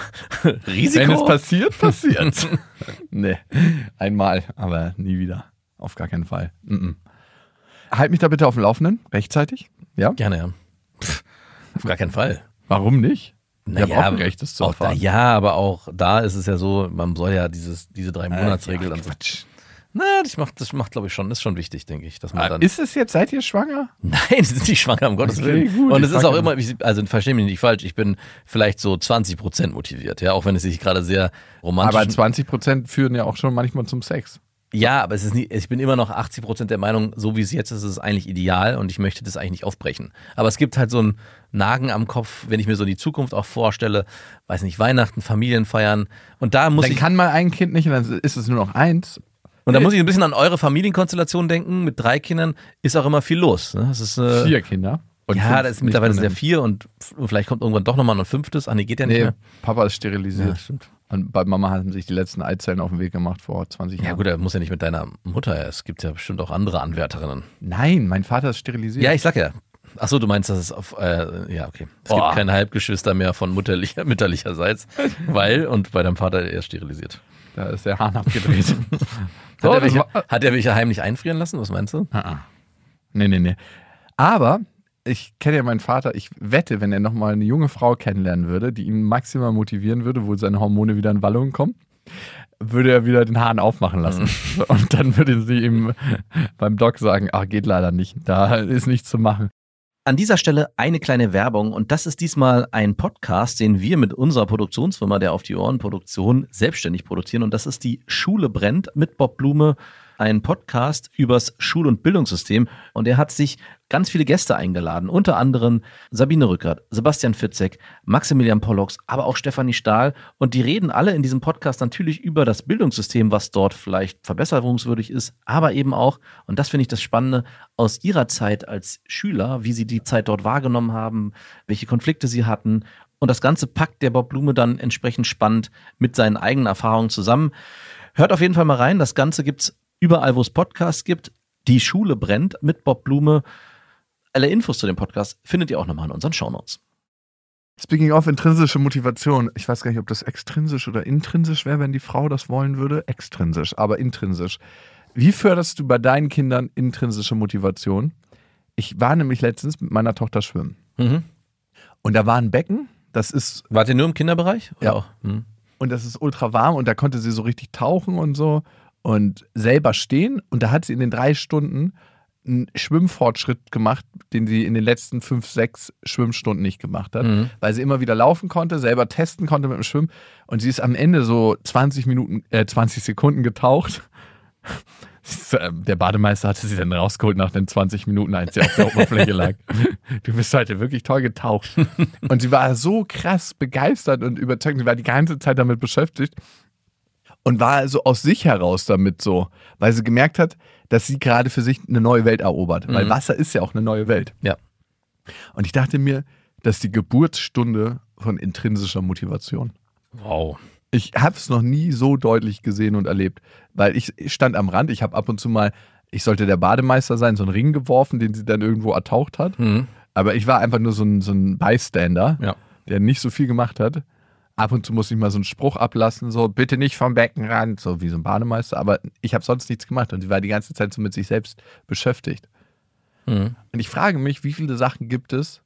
Risiko. Wenn es passiert, passiert. Nee, einmal, aber nie wieder. Auf gar keinen Fall. Mm-mm. Halt mich da bitte auf dem Laufenden, rechtzeitig. Ja? Gerne, ja. Pff, auf gar keinen Fall. Warum nicht? Ich Naja, habe auch ein Recht, das zu auch da, erfahren. ja, aber auch da ist es ja so, man soll ja dieses, diese drei Monatsregel Äh, ja, dann so. Quatsch. Na, das macht, das macht, glaube ich, schon, ist schon wichtig, denke ich, dass man Ah, dann. ist es jetzt, seid ihr schwanger? Nein, sie sind nicht schwanger, um Gottes Okay, Willen. gut, Und ich es ist frag auch ja immer, also verstehe mich nicht falsch, ich bin vielleicht so zwanzig Prozent motiviert, ja, auch wenn es sich gerade sehr romantisch. Aber zwanzig Prozent führen ja auch schon manchmal zum Sex. Ja, aber es ist nicht, ich bin immer noch achtzig Prozent der Meinung, so wie es jetzt ist, ist es eigentlich ideal und ich möchte das eigentlich nicht aufbrechen. Aber es gibt halt so ein Nagen am Kopf, wenn ich mir so die Zukunft auch vorstelle, weiß nicht, Weihnachten, Familien feiern und da muss Dann ich, kann mal ein Kind nicht und dann ist es nur noch eins. und da muss ich ein bisschen an eure Familienkonstellation denken, mit drei Kindern ist auch immer viel los. Ne? Das ist, äh, Vier Kinder. Und ja, fünf das ist mittlerweile nicht sind ja mehr. vier und f- vielleicht kommt irgendwann doch nochmal ein fünftes. Ach nee, geht ja nicht Nee, mehr. Papa ist sterilisiert. Ja, stimmt. Und bei Mama haben sich die letzten Eizellen auf den Weg gemacht vor zwanzig Jahren. Ja gut, er muss ja nicht mit deiner Mutter, es gibt ja bestimmt auch andere Anwärterinnen. Nein, mein Vater ist sterilisiert. Ja, ich sag ja. Ach so, du meinst, dass es auf, äh, ja, okay. Es Boah. gibt keine Halbgeschwister mehr von mutterlicher, mütterlicherseits, weil, und bei deinem Vater, er ist sterilisiert. Da ist der Hahn abgedreht. Hat, So, er das welche, war- hat er welche heimlich einfrieren lassen? Was meinst du? Ah, ah. Nee, nee, nee. Aber ich kenne ja meinen Vater, ich wette, wenn er nochmal eine junge Frau kennenlernen würde, die ihn maximal motivieren würde, wo seine Hormone wieder in Wallung kommen, würde er wieder den Hahn aufmachen lassen. Und dann würde sie ihm beim Doc sagen, ach, geht leider nicht, da ist nichts zu machen. An dieser Stelle eine kleine Werbung und das ist diesmal ein Podcast, den wir mit unserer Produktionsfirma, der Auf die Ohren Produktion, selbstständig produzieren und das ist die Schule brennt mit Bob Blume, ein Podcast übers Schul- und Bildungssystem und er hat sich ganz viele Gäste eingeladen, unter anderem Sabine Rückert, Sebastian Fitzek, Maximilian Pollux, aber auch Stefanie Stahl und die reden alle in diesem Podcast natürlich über das Bildungssystem, was dort vielleicht verbesserungswürdig ist, aber eben auch, und das finde ich das Spannende, aus ihrer Zeit als Schüler, wie sie die Zeit dort wahrgenommen haben, welche Konflikte sie hatten und das Ganze packt der Bob Blume dann entsprechend spannend mit seinen eigenen Erfahrungen zusammen. Hört auf jeden Fall mal rein, das Ganze gibt's überall, wo es Podcasts gibt. Die Schule brennt mit Bob Blume. Alle Infos zu dem Podcast findet ihr auch nochmal in unseren Shownotes. Speaking of intrinsische Motivation, ich weiß gar nicht, ob das extrinsisch oder intrinsisch wäre, wenn die Frau das wollen würde. Extrinsisch, aber intrinsisch. Wie förderst du bei deinen Kindern intrinsische Motivation? Ich war nämlich letztens mit meiner Tochter schwimmen. Mhm. Und da war ein Becken, das ist, Wart ihr nur im Kinderbereich? Oder Ja. auch? Mhm. und das ist ultra warm und da konnte sie so richtig tauchen und so und selber stehen. Und da hat sie in den drei Stunden einen Schwimmfortschritt gemacht, den sie in den letzten fünf, sechs Schwimmstunden nicht gemacht hat, mhm. weil sie immer wieder laufen konnte, selber testen konnte mit dem Schwimmen und sie ist am Ende so zwanzig Minuten, äh, zwanzig Sekunden getaucht. Der Bademeister hatte sie dann rausgeholt nach den zwanzig Minuten, als sie auf der Oberfläche lag. Du bist heute wirklich toll getaucht. Und sie war so krass begeistert und überzeugt. Sie war die ganze Zeit damit beschäftigt und war also aus sich heraus damit so, weil sie gemerkt hat, dass sie gerade für sich eine neue Welt erobert. Mhm. Weil Wasser ist ja auch eine neue Welt. Ja. Und ich dachte mir, das ist die Geburtsstunde von intrinsischer Motivation. Wow. Ich habe es noch nie so deutlich gesehen und erlebt, weil ich stand am Rand, ich habe ab und zu mal, ich sollte der Bademeister sein, so einen Ring geworfen, den sie dann irgendwo ertaucht hat. Mhm. Aber ich war einfach nur so ein, so ein Bystander, ja. der nicht so viel gemacht hat. Ab und zu musste ich mal so einen Spruch ablassen, so bitte nicht vom Beckenrand, so wie so ein Bademeister. Aber ich habe sonst nichts gemacht und sie war die ganze Zeit so mit sich selbst beschäftigt. Mhm. Und ich frage mich, wie viele Sachen gibt es,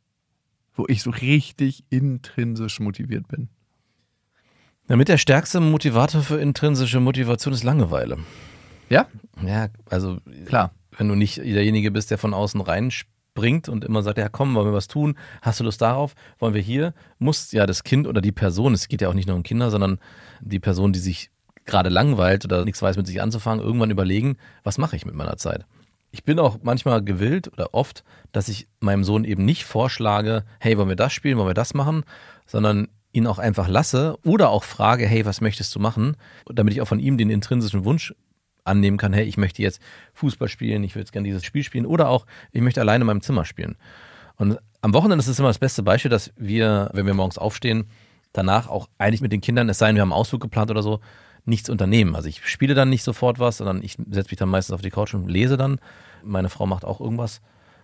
wo ich so richtig intrinsisch motiviert bin? Ja, mit der stärkste Motivator für intrinsische Motivation ist Langeweile. Ja? Ja, also klar. Wenn du nicht derjenige bist, der von außen reinspringt und immer sagt, ja komm, wollen wir was tun? Hast du Lust darauf? Wollen wir hier? Muss ja das Kind oder die Person, es geht ja auch nicht nur um Kinder, sondern die Person, die sich gerade langweilt oder nichts weiß mit sich anzufangen, irgendwann überlegen, was mache ich mit meiner Zeit? Ich bin auch manchmal gewillt oder oft, dass ich meinem Sohn eben nicht vorschlage, hey, wollen wir das spielen, wollen wir das machen, sondern ihn auch einfach lasse oder auch frage, hey, was möchtest du machen? Damit ich auch von ihm den intrinsischen Wunsch annehmen kann, hey, ich möchte jetzt Fußball spielen, ich will jetzt gerne dieses Spiel spielen oder auch, ich möchte alleine in meinem Zimmer spielen. Und am Wochenende ist es immer das beste Beispiel, dass wir, wenn wir morgens aufstehen, danach auch eigentlich mit den Kindern, es sei denn, wir haben einen Ausflug geplant oder so, nichts unternehmen. Also ich spiele dann nicht sofort was, sondern ich setze mich dann meistens auf die Couch und lese dann. Meine Frau macht auch irgendwas.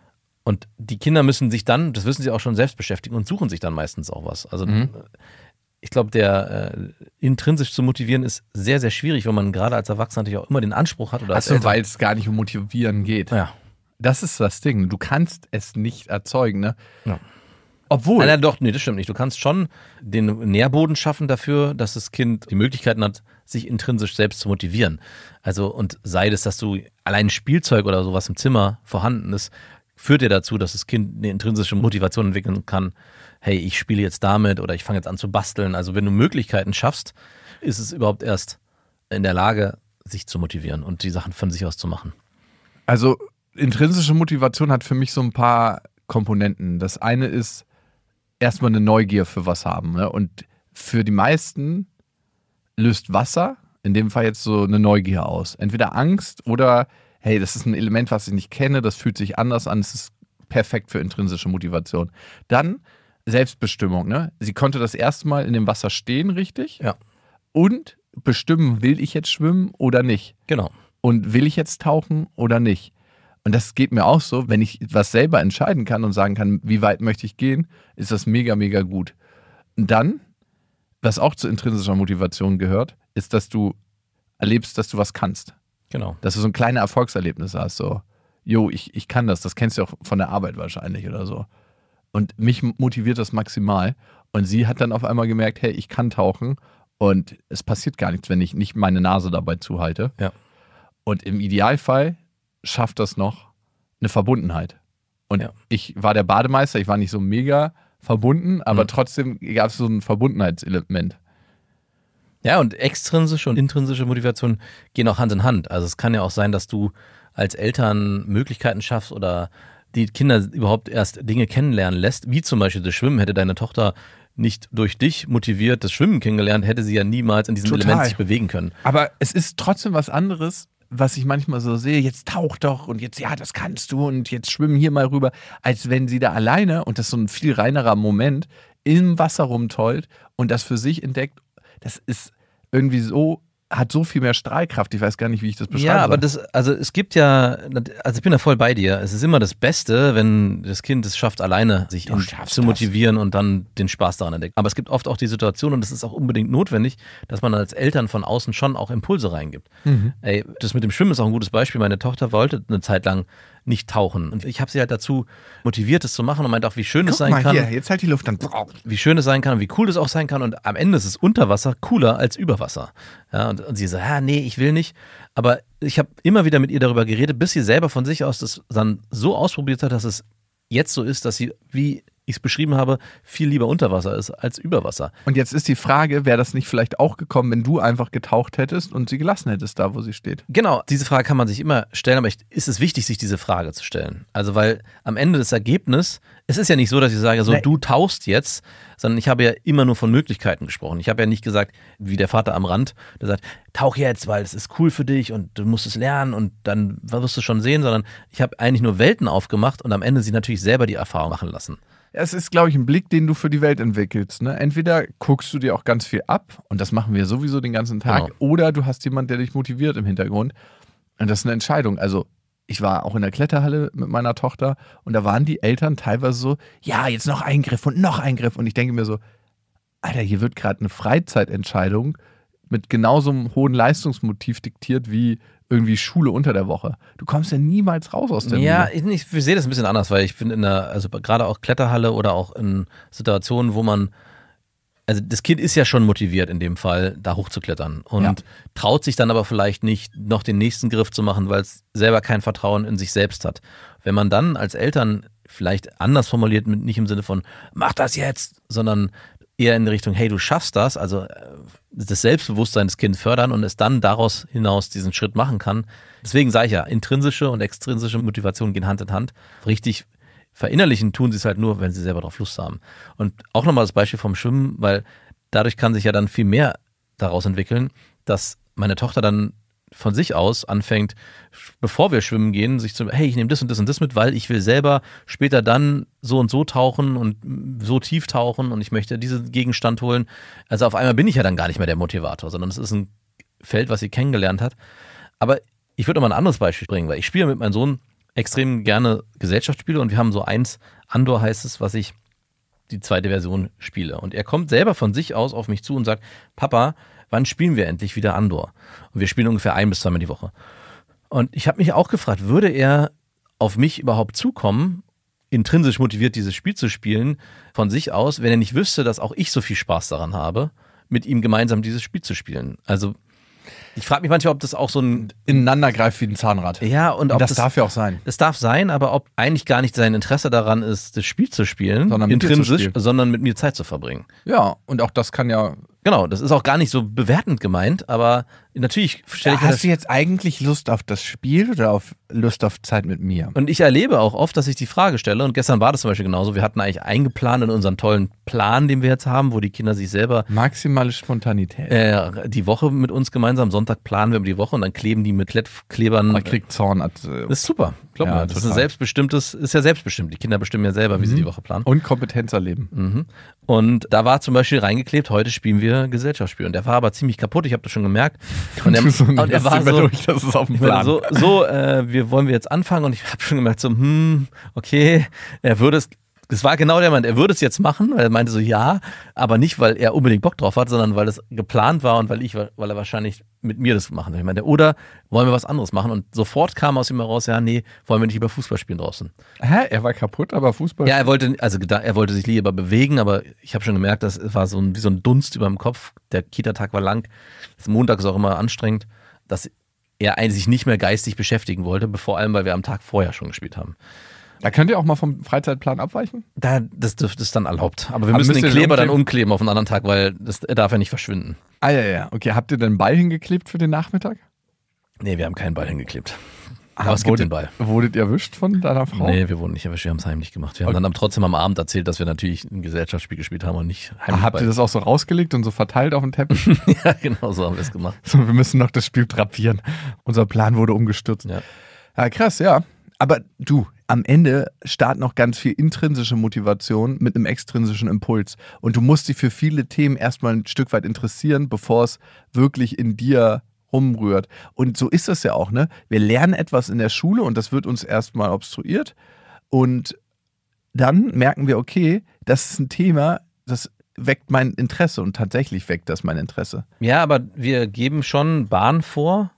Und die Kinder müssen sich dann, das wissen sie auch schon, selbst beschäftigen und suchen sich dann meistens auch was. Also mhm. ich glaube, der äh, intrinsisch zu motivieren ist sehr, sehr schwierig, weil man gerade als Erwachsener natürlich auch immer den Anspruch hat. Oder Achso, weil es gar nicht um Motivieren geht. Ja. Das ist das Ding. Du kannst es nicht erzeugen, ne? Ja. Obwohl. Nein, nein, doch, nee, das stimmt nicht. Du kannst schon den Nährboden schaffen dafür, dass das Kind die Möglichkeiten hat, sich intrinsisch selbst zu motivieren. Also, und sei das, dass du allein ein Spielzeug oder sowas im Zimmer vorhanden ist, führt ja dazu, dass das Kind eine intrinsische Motivation entwickeln kann. Hey, ich spiele jetzt damit oder ich fange jetzt an zu basteln. Also wenn du Möglichkeiten schaffst, ist es überhaupt erst in der Lage, sich zu motivieren und die Sachen von sich aus zu machen. Also intrinsische Motivation hat für mich so ein paar Komponenten. Das eine ist erstmal eine Neugier für was haben. Ne? Und für die meisten löst Wasser, in dem Fall jetzt so eine Neugier aus. Entweder Angst oder hey, das ist ein Element, was ich nicht kenne, das fühlt sich anders an, es ist perfekt für intrinsische Motivation. Dann Selbstbestimmung, ne? Sie konnte das erste Mal in dem Wasser stehen, richtig? Ja. Und bestimmen, will ich jetzt schwimmen oder nicht? Genau. Und will ich jetzt tauchen oder nicht? Und das geht mir auch so, wenn ich was selber entscheiden kann und sagen kann, wie weit möchte ich gehen, ist das mega, mega gut. Und dann, was auch zu intrinsischer Motivation gehört, ist, dass du erlebst, dass du was kannst. Genau. Dass du so ein kleines Erfolgserlebnis hast, so, jo, ich, ich kann das, das kennst du auch von der Arbeit wahrscheinlich oder so. Und mich motiviert das maximal. Und sie hat dann auf einmal gemerkt, hey, ich kann tauchen und es passiert gar nichts, wenn ich nicht meine Nase dabei zuhalte. Ja. Und im Idealfall schafft das noch eine Verbundenheit. Und ja. ich war der Bademeister, ich war nicht so mega verbunden, aber mhm. trotzdem gab es so ein Verbundenheitselement. Ja, und extrinsische und intrinsische Motivation gehen auch Hand in Hand. Also es kann ja auch sein, dass du als Eltern Möglichkeiten schaffst oder die Kinder überhaupt erst Dinge kennenlernen lässt, wie zum Beispiel das Schwimmen. Hätte deine Tochter nicht durch dich motiviert das Schwimmen kennengelernt, hätte sie ja niemals in diesem Total. Element sich bewegen können. Aber es ist trotzdem was anderes, was ich manchmal so sehe, jetzt tauch doch und jetzt, ja, das kannst du und jetzt schwimmen hier mal rüber, als wenn sie da alleine, und das ist so ein viel reinerer Moment, im Wasser rumtollt und das für sich entdeckt. Das ist irgendwie so, hat so viel mehr Strahlkraft. Ich weiß gar nicht, wie ich das beschreibe. Ja, aber das, also es gibt ja, also ich bin da voll bei dir. Es ist immer das Beste, wenn das Kind es schafft, alleine sich in, zu motivieren das. Und dann den Spaß daran entdeckt. Aber es gibt oft auch die Situation, und es ist auch unbedingt notwendig, dass man als Eltern von außen schon auch Impulse reingibt. Mhm. Ey, das mit dem Schwimmen ist auch ein gutes Beispiel. Meine Tochter wollte eine Zeit lang nicht tauchen. Und ich habe sie halt dazu motiviert, es zu machen und meinte auch, wie schön es Guck sein mal kann. hier, jetzt halt die Luft dann. Wie schön es sein kann und wie cool es auch sein kann. Und am Ende ist es unter Wasser cooler als über Wasser. Ja, und, und sie so, ja, nee, ich will nicht. Aber ich habe immer wieder mit ihr darüber geredet, bis sie selber von sich aus das dann so ausprobiert hat, dass es jetzt so ist, dass sie, wie ich es beschrieben habe, viel lieber unter Wasser ist als über Wasser. Und jetzt ist die Frage, wäre das nicht vielleicht auch gekommen, wenn du einfach getaucht hättest und sie gelassen hättest, da wo sie steht? Genau, diese Frage kann man sich immer stellen, aber ich, ist es wichtig, sich diese Frage zu stellen. Also weil am Ende des Ergebnisses, es ist ja nicht so, dass ich sage, so Nee. du tauchst jetzt, sondern ich habe ja immer nur von Möglichkeiten gesprochen. Ich habe ja nicht gesagt, wie der Vater am Rand, der sagt, tauch jetzt, weil es ist cool für dich und du musst es lernen und dann wirst du schon sehen, sondern ich habe eigentlich nur Welten aufgemacht und am Ende sie natürlich selber die Erfahrung machen lassen. Es ist, glaube ich, ein Blick, den du für die Welt entwickelst. Ne? Entweder guckst du dir auch ganz viel ab und das machen wir sowieso den ganzen Tag, Genau. oder du hast jemanden, der dich motiviert im Hintergrund. Und das ist eine Entscheidung. Also ich war auch in der Kletterhalle mit meiner Tochter und da waren die Eltern teilweise so, ja, jetzt noch ein Griff und noch ein Griff. Und ich denke mir so, Alter, hier wird gerade eine Freizeitentscheidung mit genauso einem hohen Leistungsmotiv diktiert wie irgendwie Schule unter der Woche. Du kommst ja niemals raus aus der Ja, Mühle. ich, ich sehe das ein bisschen anders, weil ich finde in der, also gerade auch Kletterhalle oder auch in Situationen, wo man, also das Kind ist ja schon motiviert in dem Fall, da hochzuklettern und Ja. traut sich dann aber vielleicht nicht, noch den nächsten Griff zu machen, weil es selber kein Vertrauen in sich selbst hat. Wenn man dann als Eltern vielleicht anders formuliert, mit- nicht im Sinne von, mach das jetzt, sondern eher in die Richtung, hey, du schaffst das, also äh, das Selbstbewusstsein des Kindes fördern und es dann daraus hinaus diesen Schritt machen kann. Deswegen sage ich ja, intrinsische und extrinsische Motivation gehen Hand in Hand. Richtig verinnerlichen tun sie es halt nur, wenn sie selber drauf Lust haben. Und auch nochmal das Beispiel vom Schwimmen, weil dadurch kann sich ja dann viel mehr daraus entwickeln, dass meine Tochter dann von sich aus anfängt, bevor wir schwimmen gehen, sich zu, hey, ich nehme das und das und das mit, weil ich will selber später dann so und so tauchen und so tief tauchen und ich möchte diesen Gegenstand holen. Also auf einmal bin ich ja dann gar nicht mehr der Motivator, sondern es ist ein Feld, was sie kennengelernt hat. Aber ich würde noch mal ein anderes Beispiel bringen, weil ich spiele mit meinem Sohn extrem gerne Gesellschaftsspiele und wir haben so eins, Andor heißt es, was ich die zweite Version spiele. Und er kommt selber von sich aus auf mich zu und sagt, Papa, wann spielen wir endlich wieder Andor? Und wir spielen ungefähr ein bis zweimal die Woche. Und ich habe mich auch gefragt, würde er auf mich überhaupt zukommen, intrinsisch motiviert dieses Spiel zu spielen, von sich aus, wenn er nicht wüsste, dass auch ich so viel Spaß daran habe, mit ihm gemeinsam dieses Spiel zu spielen. Also ich frage mich manchmal, ob das auch so ein... Ineinander greift wie ein Zahnrad. Ja, und ob Und das, darf ja auch sein. Das darf sein, aber ob eigentlich gar nicht sein Interesse daran ist, das Spiel zu spielen, Sondern mit dir zu intrinsisch, spielen. sondern mit mir Zeit zu verbringen. Ja, und auch das kann ja. Genau, das ist auch gar nicht so bewertend gemeint, aber natürlich stelle ich mir Hast das... du jetzt eigentlich Lust auf das Spiel oder auf Lust auf Zeit mit mir? Und ich erlebe auch oft, dass ich die Frage stelle, und gestern war das zum Beispiel genauso, wir hatten eigentlich eingeplant in unseren tollen Plan, den wir jetzt haben, wo die Kinder sich selber Maximale Spontanität. äh, die Woche mit uns gemeinsam, Sonntag planen wir über die Woche und dann kleben die mit Klettklebern. Man kriegt Zorn. Äh, Das ist super, glaub Ja, mir. Das ist ein total. selbstbestimmtes, ist ja selbstbestimmt. Die Kinder bestimmen ja selber, wie sie die Woche planen. Und Kompetenz erleben. Mhm. Und da war zum Beispiel reingeklebt, heute spielen wir Gesellschaftsspiel. Und der war aber ziemlich kaputt, ich habe das schon gemerkt. Und er, So, und er war so, durch, das ist auf dem ich meine, Plan. so, so äh, wir wollen wir jetzt anfangen und ich habe schon gemerkt, so, hm, okay, er würde es, das war genau der Mann, er würde es jetzt machen, weil er meinte so, ja, aber nicht, weil er unbedingt Bock drauf hat, sondern weil es geplant war und weil ich, weil er wahrscheinlich mit mir das machen will. Ich meinte, oder wollen wir was anderes machen? Und sofort kam aus ihm heraus, ja, nee, wollen wir nicht über Fußball spielen draußen. Hä? Er war kaputt, aber Fußball. Ja, er wollte, also geda- er wollte sich lieber bewegen, aber ich habe schon gemerkt, das war so ein, wie so ein Dunst über dem Kopf. Der Kita-Tag war lang, das Montag ist auch immer anstrengend, dass er eigentlich sich nicht mehr geistig beschäftigen wollte, vor allem, weil wir am Tag vorher schon gespielt haben. Da könnt ihr auch mal vom Freizeitplan abweichen? Da, das dürfte es dann erlaubt. Aber wir Aber müssen müsst den ihr den Kleber dann umkleben? umkleben auf einen anderen Tag, weil das er darf ja nicht verschwinden. Ah ja, ja. Okay, habt ihr den Ball hingeklebt für den Nachmittag? Nee, wir haben keinen Ball hingeklebt. Ah, Aber es gibt wurdet- den Ball. Wurdet ihr erwischt von deiner Frau? Nee, wir wurden nicht erwischt, wir haben es heimlich gemacht. Wir haben Okay. dann am- trotzdem am Abend erzählt, dass wir natürlich ein Gesellschaftsspiel gespielt haben und nicht heimlich. Ah, habt ihr das auch so rausgelegt und so verteilt auf den Teppich? Ja, genau so haben wir es gemacht. So, wir müssen noch das Spiel drapieren. Unser Plan wurde umgestürzt. Ja. Ja, krass, ja. Aber du, am Ende startet noch ganz viel intrinsische Motivation mit einem extrinsischen Impuls. Und du musst dich für viele Themen erstmal ein Stück weit interessieren, bevor es wirklich in dir rumrührt. Und so ist das ja auch, ne? Wir lernen etwas in der Schule und das wird uns erstmal obstruiert. Und dann merken wir, okay, das ist ein Thema, das weckt mein Interesse und tatsächlich weckt das mein Interesse. Ja, aber wir geben schon Bahn vor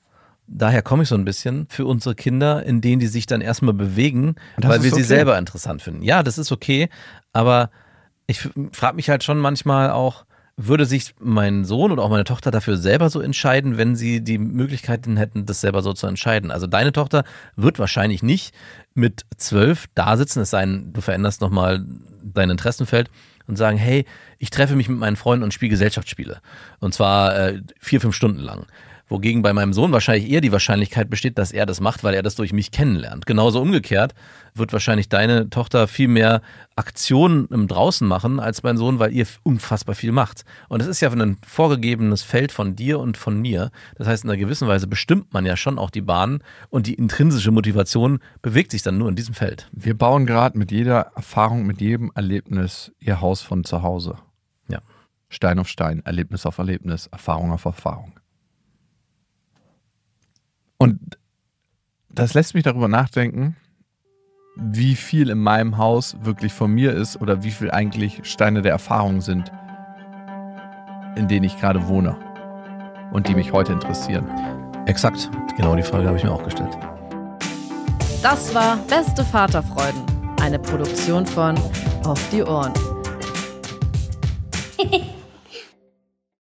daher komme ich so ein bisschen, für unsere Kinder, in denen die sich dann erstmal bewegen, das weil wir ist sie okay. selber interessant finden. Ja, das ist okay, aber ich frage mich halt schon manchmal auch, würde sich mein Sohn oder auch meine Tochter dafür selber so entscheiden, wenn sie die Möglichkeiten hätten, das selber so zu entscheiden? Also deine Tochter wird wahrscheinlich nicht mit zwölf da sitzen, es sei denn, du veränderst nochmal dein Interessenfeld und sagen, hey, ich treffe mich mit meinen Freunden und spiele Gesellschaftsspiele. Und zwar äh, vier, fünf Stunden lang. Wogegen bei meinem Sohn wahrscheinlich eher die Wahrscheinlichkeit besteht, dass er das macht, weil er das durch mich kennenlernt. Genauso umgekehrt wird wahrscheinlich deine Tochter viel mehr Aktionen im Draußen machen als mein Sohn, weil ihr unfassbar viel macht. Und das ist ja ein vorgegebenes Feld von dir und von mir. Das heißt, in einer gewissen Weise bestimmt man ja schon auch die Bahn und die intrinsische Motivation bewegt sich dann nur in diesem Feld. Wir bauen gerade mit jeder Erfahrung, mit jedem Erlebnis ihr Haus von zu Hause. Ja. Stein auf Stein, Erlebnis auf Erlebnis, Erfahrung auf Erfahrung. Und das lässt mich darüber nachdenken, wie viel in meinem Haus wirklich von mir ist oder wie viel eigentlich Steine der Erfahrung sind, in denen ich gerade wohne und die mich heute interessieren. Exakt, genau die Frage habe ich mir auch gestellt. Das war Beste Vaterfreuden, eine Produktion von Auf die Ohren.